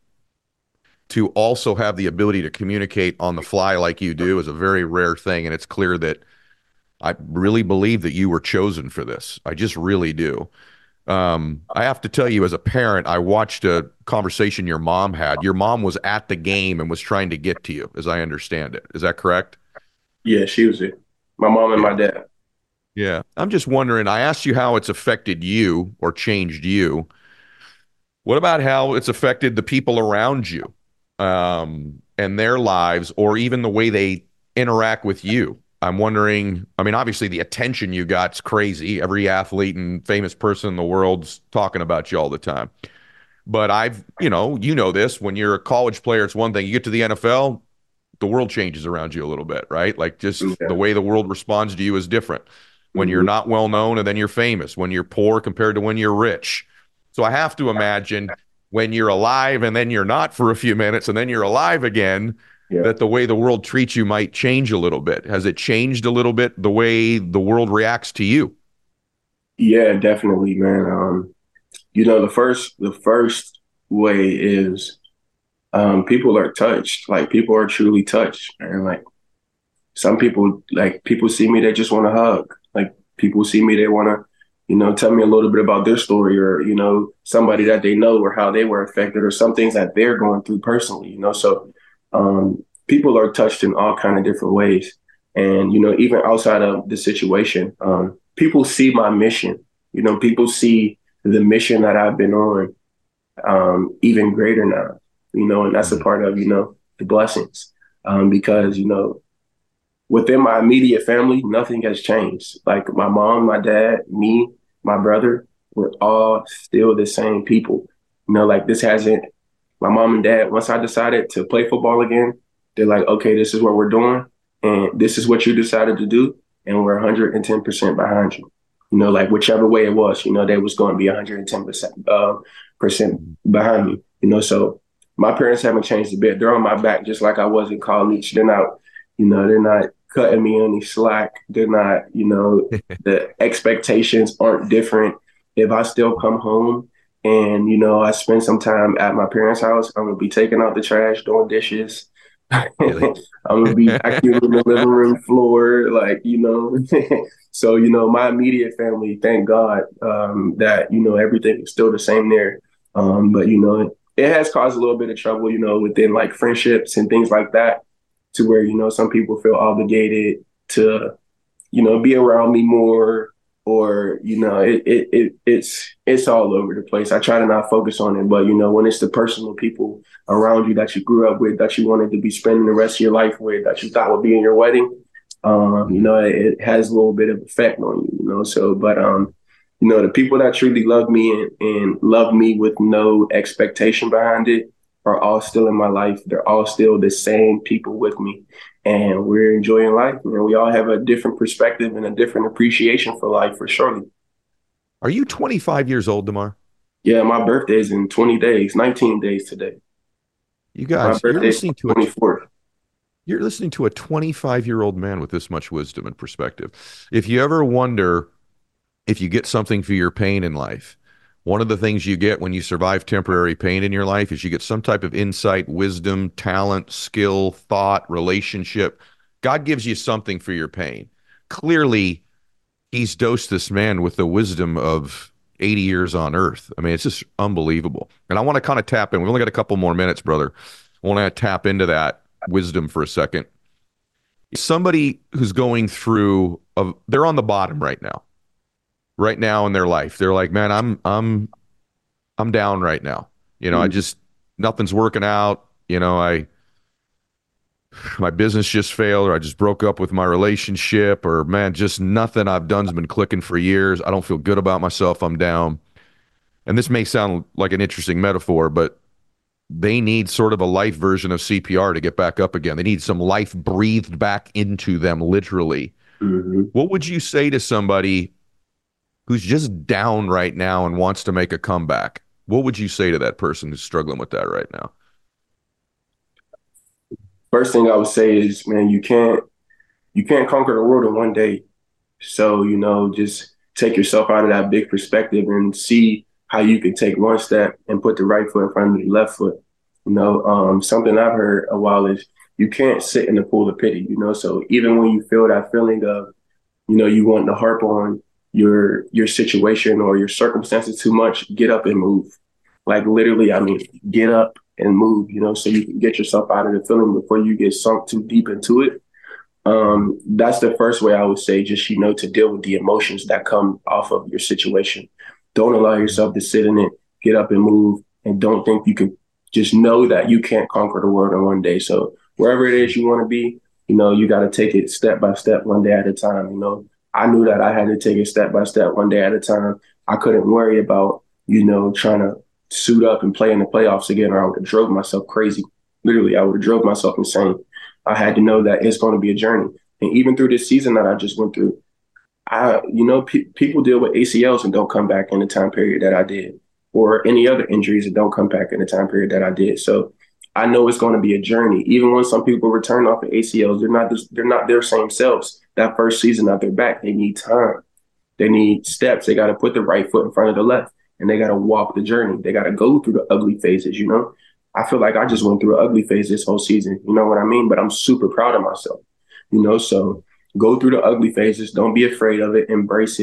[SPEAKER 1] to also have the ability to communicate on the fly like you do is a very rare thing. And it's clear that I really believe that you were chosen for this. I just really do. Um, I have to tell you, as a parent, I watched a conversation your mom had. Your mom was at the game and was trying to get to you, as I understand it. Is that correct?
[SPEAKER 4] Yeah, she was it. My mom and my dad.
[SPEAKER 1] Yeah. I'm just wondering, I asked you how it's affected you or changed you. What about how it's affected the people around you um, and their lives, or even the way they interact with you? I'm wondering, I mean, obviously the attention you got's crazy. Every athlete and famous person in the world's talking about you all the time. But I've, you know, you know this, when you're a college player, it's one thing. You get to the N F L, the world changes around you a little bit, right? Like just yeah. the way the world responds to you is different. When you're not well known and then you're famous, when you're poor compared to when you're rich. So I have to imagine when you're alive and then you're not for a few minutes and then you're alive again, yeah. that the way the world treats you might change a little bit. Has it changed a little bit the way the world reacts to you?
[SPEAKER 4] Yeah, definitely, man. Um, you know, the first the first way is um, people are touched. Like people are truly touched. And like some people, like people see me, they just want to hug. Like people see me, they want to you know, tell me a little bit about their story, or, you know, somebody that they know or how they were affected, or some things that they're going through personally, you know. So um, people are touched in all kind of different ways. And, you know, even outside of the situation, um, people see my mission, you know, people see the mission that I've been on um, even greater now, you know, and that's a part of, you know, the blessings um, because, you know, within my immediate family, nothing has changed. Like my mom, my dad, me, my brother, we're all still the same people. You know, like this hasn't, my mom and dad, once I decided to play football again, they're like, okay, this is what we're doing. And this is what you decided to do. And we're one hundred ten percent behind you. You know, like whichever way it was, you know, they was going to be one hundred ten percent uh, percent behind me. You know, so my parents haven't changed a bit. They're on my back just like I was in college. They're not, you know, they're not cutting me any slack. They're not, you know, the expectations aren't different. If I still come home and, you know, I spend some time at my parents' house, I'm going to be taking out the trash, doing dishes. Really? I'm going to be vacuuming the living room floor, like, you know. So, you know, my immediate family, thank God um, that, you know, everything is still the same there. Um, but, you know, it, it has caused a little bit of trouble, you know, within like friendships and things like that, to where, you know, some people feel obligated to, you know, be around me more, or, you know, it, it, it it's it's all over the place. I try to not focus on it, but, you know, when it's the personal people around you that you grew up with, that you wanted to be spending the rest of your life with, that you thought would be in your wedding, um, you know, it, it has a little bit of effect on you, you know. So, but, um, you know, the people that truly love me and, and love me with no expectation behind it are all still in my life. They're all still the same people with me. And we're enjoying life. You know, we all have a different perspective and a different appreciation for life, for surely.
[SPEAKER 1] Are you twenty-five years old, DeMar?
[SPEAKER 4] Yeah, my birthday is in twenty days, nineteen days today.
[SPEAKER 1] You guys,
[SPEAKER 4] my
[SPEAKER 1] you're listening to a
[SPEAKER 4] twenty-fourth.
[SPEAKER 1] You're listening to a twenty-five-year-old man with this much wisdom and perspective. If you ever wonder if you get something for your pain in life, one of the things you get when you survive temporary pain in your life is you get some type of insight, wisdom, talent, skill, thought, relationship. God gives you something for your pain. Clearly, he's dosed this man with the wisdom of eighty years on earth. I mean, it's just unbelievable. And I want to kind of tap in. We've only got a couple more minutes, brother. I want to tap into that wisdom for a second. Somebody who's going through, a, they're on the bottom right now. Right now in their life, they're like, man, I'm I'm I'm down right now. You know, mm-hmm. I just nothing's working out. You know, I my business just failed, or I just broke up with my relationship, or man, just nothing I've done's been clicking for years. I don't feel good about myself. I'm down. And this may sound like an interesting metaphor, but they need sort of a life version of C P R to get back up again. They need some life breathed back into them, literally. Mm-hmm. What would you say to somebody who's just down right now and wants to make a comeback? What would you say to that person who's struggling with that right now?
[SPEAKER 4] First thing I would say is, man, you can't you can't conquer the world in one day. So, you know, just take yourself out of that big perspective and see how you can take one step and put the right foot in front of the left foot. You know, um, something I've heard a while is you can't sit in the pool of pity, you know. So even when you feel that feeling of, you know, you want to harp on your your situation or your circumstances too much, get up and move. Like literally, I mean, get up and move, you know, so you can get yourself out of the feeling before you get sunk too deep into it. Um, that's the first way I would say, just, you know, to deal with the emotions that come off of your situation. Don't allow yourself to sit in it, get up and move, and don't think you can. Just know that you can't conquer the world in one day. So wherever it is you want to be, you know, you got to take it step by step, one day at a time. You know, I knew that I had to take it step by step, one day at a time. I couldn't worry about, you know, trying to suit up and play in the playoffs again, or I would have drove myself crazy. Literally, I would have drove myself insane. I had to know that it's going to be a journey. And even through this season that I just went through, I, you know, pe- people deal with A C Ls and don't come back in the time period that I did, or any other injuries that don't come back in the time period that I did. So I know it's going to be a journey. Even when some people return off of A C Ls, they're not just, they're not their same selves. That first season that they're back, they need time. They need steps. They got to put the right foot in front of the left, and they got to walk the journey. They got to go through the ugly phases, you know? I feel like I just went through an ugly phase this whole season. You know what I mean? But I'm super proud of myself, you know? So go through the ugly phases. Don't be afraid of it. Embrace it.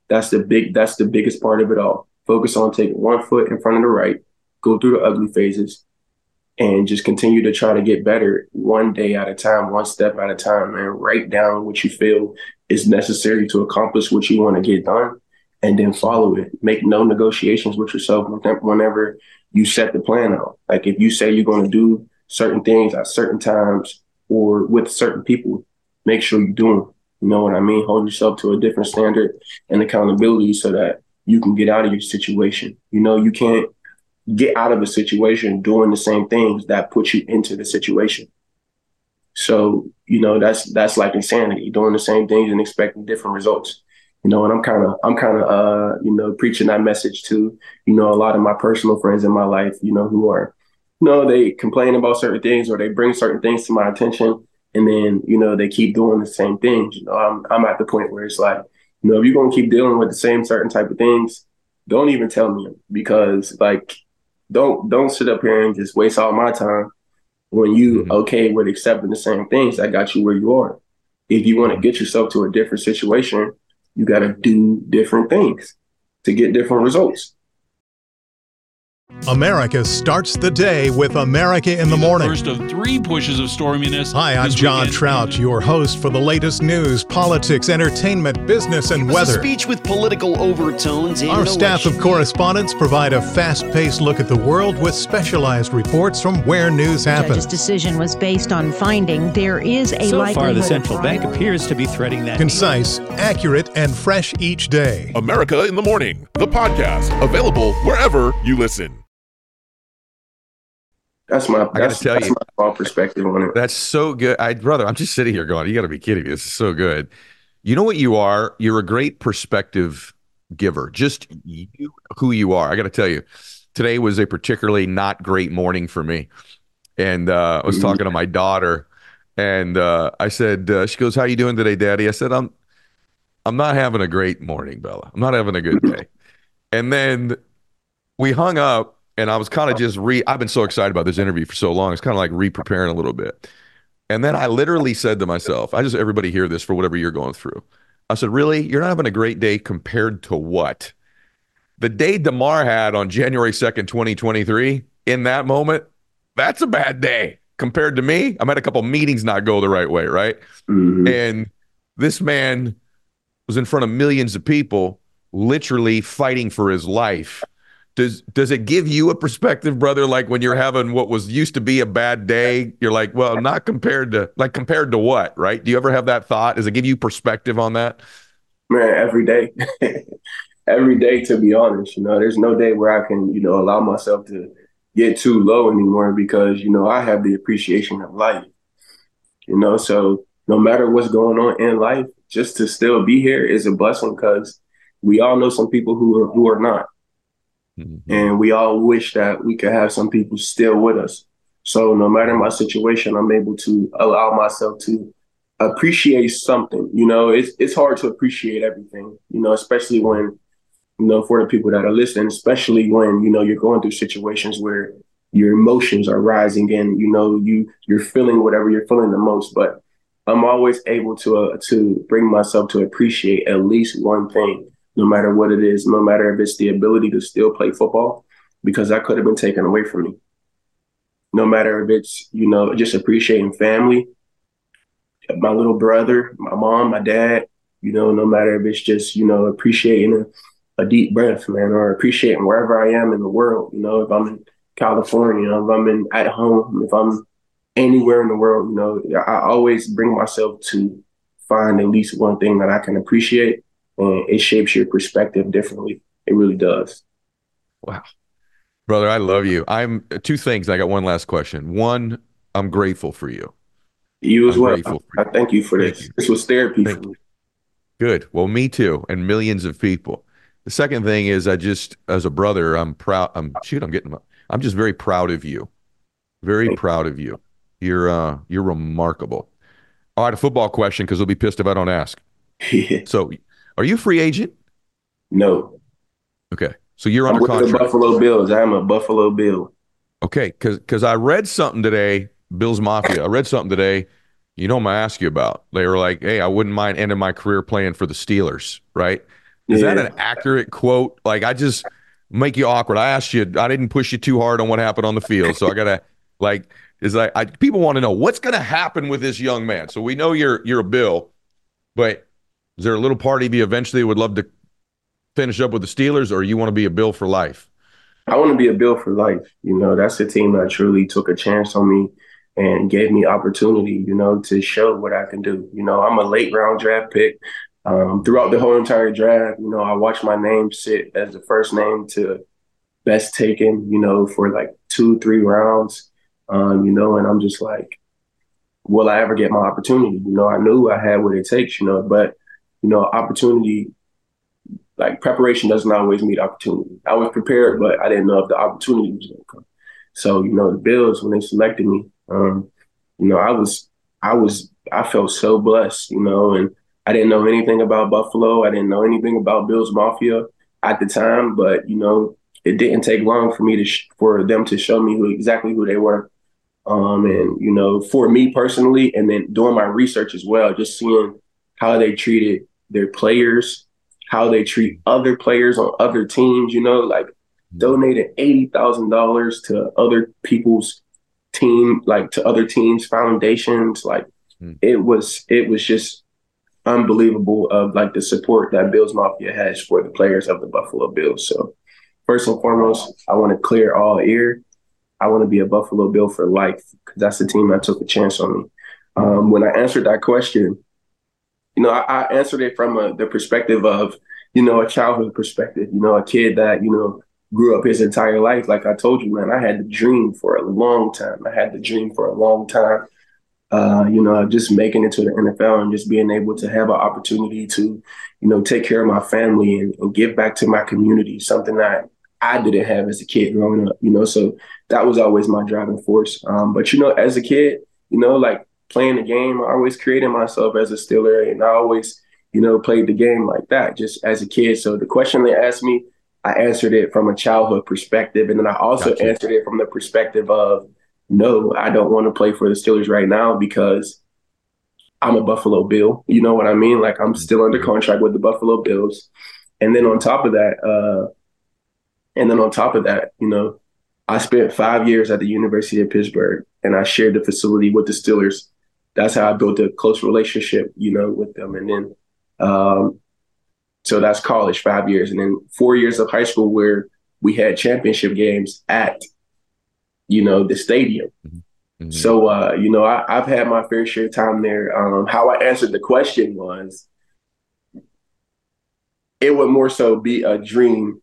[SPEAKER 4] That's the big, that's the biggest part of it all. Focus on taking one foot in front of the right, go through the ugly phases, and just continue to try to get better one day at a time, one step at a time, and write down what you feel is necessary to accomplish what you want to get done, and then follow it. Make no negotiations with yourself whenever you set the plan out. Like if you say you're going to do certain things at certain times or with certain people, make sure you do them. You know what I mean? Hold yourself to a different standard and accountability so that you can get out of your situation. You know, you can't get out of a situation doing the same things that put you into the situation. So, you know, that's that's like insanity, doing the same things and expecting different results. You know, and I'm kind of I'm kind of uh, you know, preaching that message to, you know, a lot of my personal friends in my life, you know, who are, you know, they complain about certain things or they bring certain things to my attention, and then, you know, they keep doing the same things. You know, I'm I'm at the point where it's like, you know, if you're gonna keep dealing with the same certain type of things, don't even tell me, because like don't don't sit up here and just waste all my time when you mm-hmm. okay with accepting the same things that got you where you are. If you want to get yourself to a different situation, you got to do different things to get different results.
[SPEAKER 5] America starts the day with America in the Morning.
[SPEAKER 6] The first of three pushes of storminess.
[SPEAKER 5] Hi, I'm John weekend. Trout, your host for the latest news, politics, entertainment, business, and
[SPEAKER 7] it was
[SPEAKER 5] weather.
[SPEAKER 7] A speech with political overtones.
[SPEAKER 5] Our staff of correspondents provide a fast-paced look at the world with specialized reports from where news happens.
[SPEAKER 8] The judge's decision was based on finding there is a
[SPEAKER 9] so
[SPEAKER 8] likelihood.
[SPEAKER 9] So far, the central bank appears to be threading that.
[SPEAKER 5] Concise, accurate, and fresh each day.
[SPEAKER 10] America in the Morning, the podcast, available wherever you listen.
[SPEAKER 4] That's my,
[SPEAKER 1] I
[SPEAKER 4] that's,
[SPEAKER 1] gotta tell
[SPEAKER 4] that's
[SPEAKER 1] you,
[SPEAKER 4] my small perspective on it.
[SPEAKER 1] That's so good. I, brother, I'm just sitting here going, you got to be kidding me. This is so good. You know what you are? You're a great perspective giver. Just you, who you are. I got to tell you, today was a particularly not great morning for me. And uh, I was talking to my daughter, and uh, I said, uh, she goes, how you doing today, Daddy? I said, I'm, I'm not having a great morning, Bella. I'm not having a good day. And then we hung up. And I was kind of just re, I've been so excited about this interview for so long. It's kind of like re-preparing a little bit. And then I literally said to myself, I just, everybody hear this for whatever you're going through. I said, really? You're not having a great day compared to what? The day DeMar had on January second, twenty twenty-three, in that moment, that's a bad day compared to me. I'm had a couple meetings not go the right way, right? Mm-hmm. And this man was in front of millions of people, literally fighting for his life. Does does it give you a perspective, brother? Like when you're having what was used to be a bad day, you're like, well, not compared to, like compared to what, right? Do you ever have that thought? Does it give you perspective on that?
[SPEAKER 4] Man, every day. Every day, to be honest. You know, there's no day where I can, you know, allow myself to get too low anymore, because, you know, I have the appreciation of life. You know, so no matter what's going on in life, just to still be here is a blessing, because we all know some people who are, who are not. Mm-hmm. And we all wish that we could have some people still with us. So no matter my situation, I'm able to allow myself to appreciate something. You know, it's it's hard to appreciate everything, you know, especially when, you know, for the people that are listening, especially when, you know, you're going through situations where your emotions are rising and, you know, you, you're feeling whatever you're feeling the most. But I'm always able to uh, to bring myself to appreciate at least one thing. No matter what it is, no matter if it's the ability to still play football, because that could have been taken away from me. No matter if it's, you know, just appreciating family, my little brother, my mom, my dad, you know, no matter if it's just, you know, appreciating a, a deep breath, man, or appreciating wherever I am in the world. You know, if I'm in California, if I'm in at home, if I'm anywhere in the world, you know, I always bring myself to find at least one thing that I can appreciate. And it shapes your perspective differently. It really does.
[SPEAKER 1] Wow. Brother, I love you. I'm two things. I got one last question. One, I'm grateful for you.
[SPEAKER 4] You as
[SPEAKER 1] I'm
[SPEAKER 4] well.
[SPEAKER 1] You.
[SPEAKER 4] I thank you for
[SPEAKER 1] thank
[SPEAKER 4] this.
[SPEAKER 1] You.
[SPEAKER 4] This was therapy
[SPEAKER 1] thank
[SPEAKER 4] for me.
[SPEAKER 1] Good. Well, me too. And millions of people. The second thing is I just, as a brother, I'm proud. I'm shoot, I'm getting, I'm just very proud of you. Very thank proud you. of you. You're, uh, you're remarkable. All right. A football question, because they'll be pissed if I don't ask. So, are you a free agent?
[SPEAKER 4] No.
[SPEAKER 1] Okay. So you're
[SPEAKER 4] I'm
[SPEAKER 1] under
[SPEAKER 4] with
[SPEAKER 1] contract.
[SPEAKER 4] The Buffalo Bills. I'm a Buffalo Bill.
[SPEAKER 1] Okay. Because because I read something today, Bills Mafia. I read something today. You know what I'm going to ask you about. They were like, hey, I wouldn't mind ending my career playing for the Steelers, right? Is
[SPEAKER 4] Yeah.
[SPEAKER 1] that an accurate quote? Like, I just make you awkward. I asked you, I didn't push you too hard on what happened on the field. So I got to, like, is like, I, people want to know what's going to happen with this young man. So we know you're, you're a Bill, but is there a little part of you eventually would love to finish up with the Steelers, or you want to be a Bill for life?
[SPEAKER 4] I want to be a Bill for life. You know, that's a team that truly took a chance on me and gave me opportunity, you know, to show what I can do. You know, I'm a late round draft pick. Um, throughout the whole entire draft, you know, I watched my name sit as the first name to best taken, you know, for like two, three rounds, um, you know, and I'm just like, will I ever get my opportunity? You know, I knew I had what it takes, you know, but, you know, opportunity, like preparation doesn't always meet opportunity. I was prepared, but I didn't know if the opportunity was going to come. So, you know, the Bills, when they selected me, um, you know, I was, I was, I felt so blessed, you know, and I didn't know anything about Buffalo. I didn't know anything about Bills Mafia at the time, but, you know, it didn't take long for me to, sh- for them to show me who exactly who they were. Um, and, you know, for me personally, and then doing my research as well, just seeing how they treated their players, how they treat other players on other teams, you know, like donated eighty thousand dollars to other people's team, like to other teams' foundations. Like mm. it was, it was just unbelievable of like the support that Bills Mafia has for the players of the Buffalo Bills. So first and foremost, I want to clear all air. I want to be a Buffalo Bill for life because that's the team that took a chance on me. Um, when I answered that question, you know, I, I answered it from a, the perspective of, you know, a childhood perspective, you know, a kid that, you know, grew up his entire life. Like I told you, man, I had the dream for a long time. I had the dream for a long time. Uh, you know, just making it to the N F L and just being able to have an opportunity to, you know, take care of my family and, and give back to my community, something that I didn't have as a kid growing up, you know, so that was always my driving force. Um, but, you know, as a kid, you know, like playing the game, I always created myself as a Steeler, and I always, you know, played the game like that just as a kid. So the question they asked me, I answered it from a childhood perspective. And then I also gotcha. answered it from the perspective of, no, I don't want to play for the Steelers right now because I'm a Buffalo Bill. You know what I mean? Like I'm still under contract with the Buffalo Bills. And then on top of that, uh, and then on top of that, you know, I spent five years at the University of Pittsburgh and I shared the facility with the Steelers. That's how I built a close relationship, you know, with them. And then, um, so that's college, five years. And then four years of high school where we had championship games at, you know, the stadium. Mm-hmm. So, uh, you know, I, I've had my fair share of time there. Um, how I answered the question was, it would more so be a dream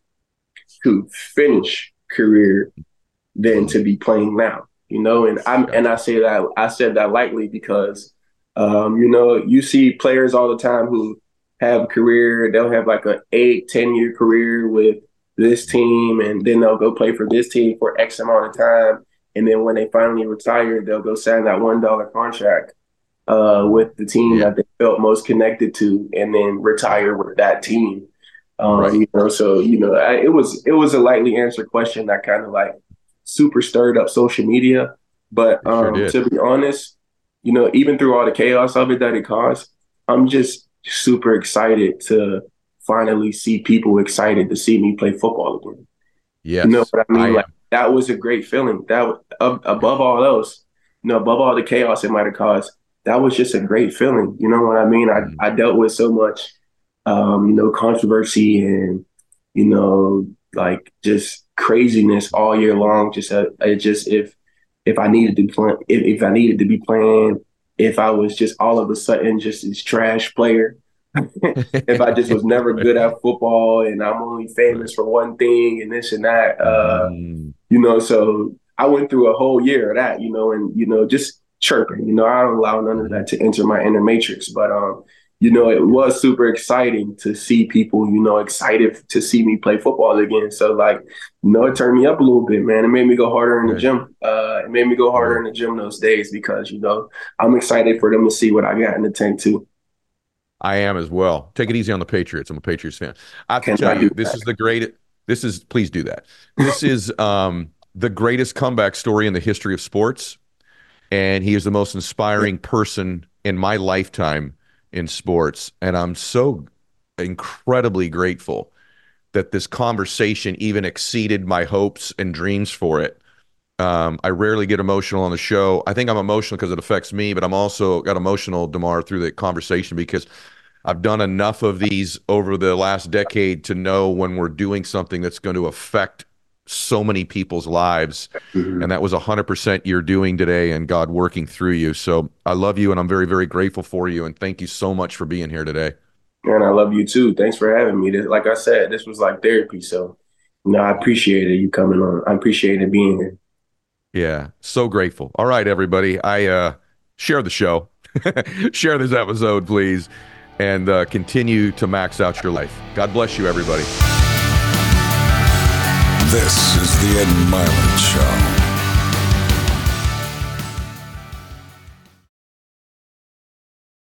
[SPEAKER 4] to finish career than to be playing now, you know, and I'm, and I say that, I said that lightly because, um, you know, you see players all the time who have a career, they'll have like an eight, ten year career with this team, and then they'll go play for this team for X amount of time. And then when they finally retire, they'll go sign that one dollar contract uh, with the team yeah. that they felt most connected to, and then retire with that team. Um, right. You know, so you know, I, it was it was a lightly answered question that kind of like super stirred up social media. But um, sure to be honest, you know, even through all the chaos of it that it caused, I'm just super excited to finally see people excited to see me play football again.
[SPEAKER 1] Yes,
[SPEAKER 4] you know what I mean?
[SPEAKER 1] I
[SPEAKER 4] like that was a great feeling. That uh, above all else, you know, above all the chaos it might have caused, that was just a great feeling. You know what I mean? I, I dealt with so much, um, you know, controversy and, you know, like just craziness all year long. Just, uh, it just, if, if I needed to play, if, if I needed to be playing, if I was just all of a sudden just this trash player, if I just was never good at football and I'm only famous for one thing and this and that, uh, mm. you know, so I went through a whole year of that, you know, and, you know, just chirping, you know, I don't allow none of that to enter my inner matrix, but, um, you know, it was super exciting to see people, you know, excited to see me play football again. So like, you know, it turned me up a little bit, man. It made me go harder in the gym. Uh, it made me go harder in the gym those days because, you know, I'm excited for them to see what I got in the tank too.
[SPEAKER 1] I am as well. Take it easy on the Patriots. I'm a Patriots fan. I have to tell you, this is the great. This is please do that. This is um, the greatest comeback story in the history of sports, and he is the most inspiring person in my lifetime in sports. And I'm so incredibly grateful that this conversation even exceeded my hopes and dreams for it. Um, I rarely get emotional on the show. I think I'm emotional because it affects me, but I'm also got emotional, Damar, through the conversation because I've done enough of these over the last decade to know when we're doing something that's going to affect so many people's lives. Mm-hmm. And that was one hundred percent you're doing today and God working through you. So I love you and I'm very, very grateful for you. And thank you so much for being here today.
[SPEAKER 4] And I love you too. Thanks for having me. Like I said, this was like therapy. So, you know, I appreciated you coming on. I appreciated being here.
[SPEAKER 1] Yeah, so grateful. All right, everybody. I uh, share the show. Share this episode, please. And uh, continue to max out your life. God bless you, everybody.
[SPEAKER 3] This is the Ed Mylett Show.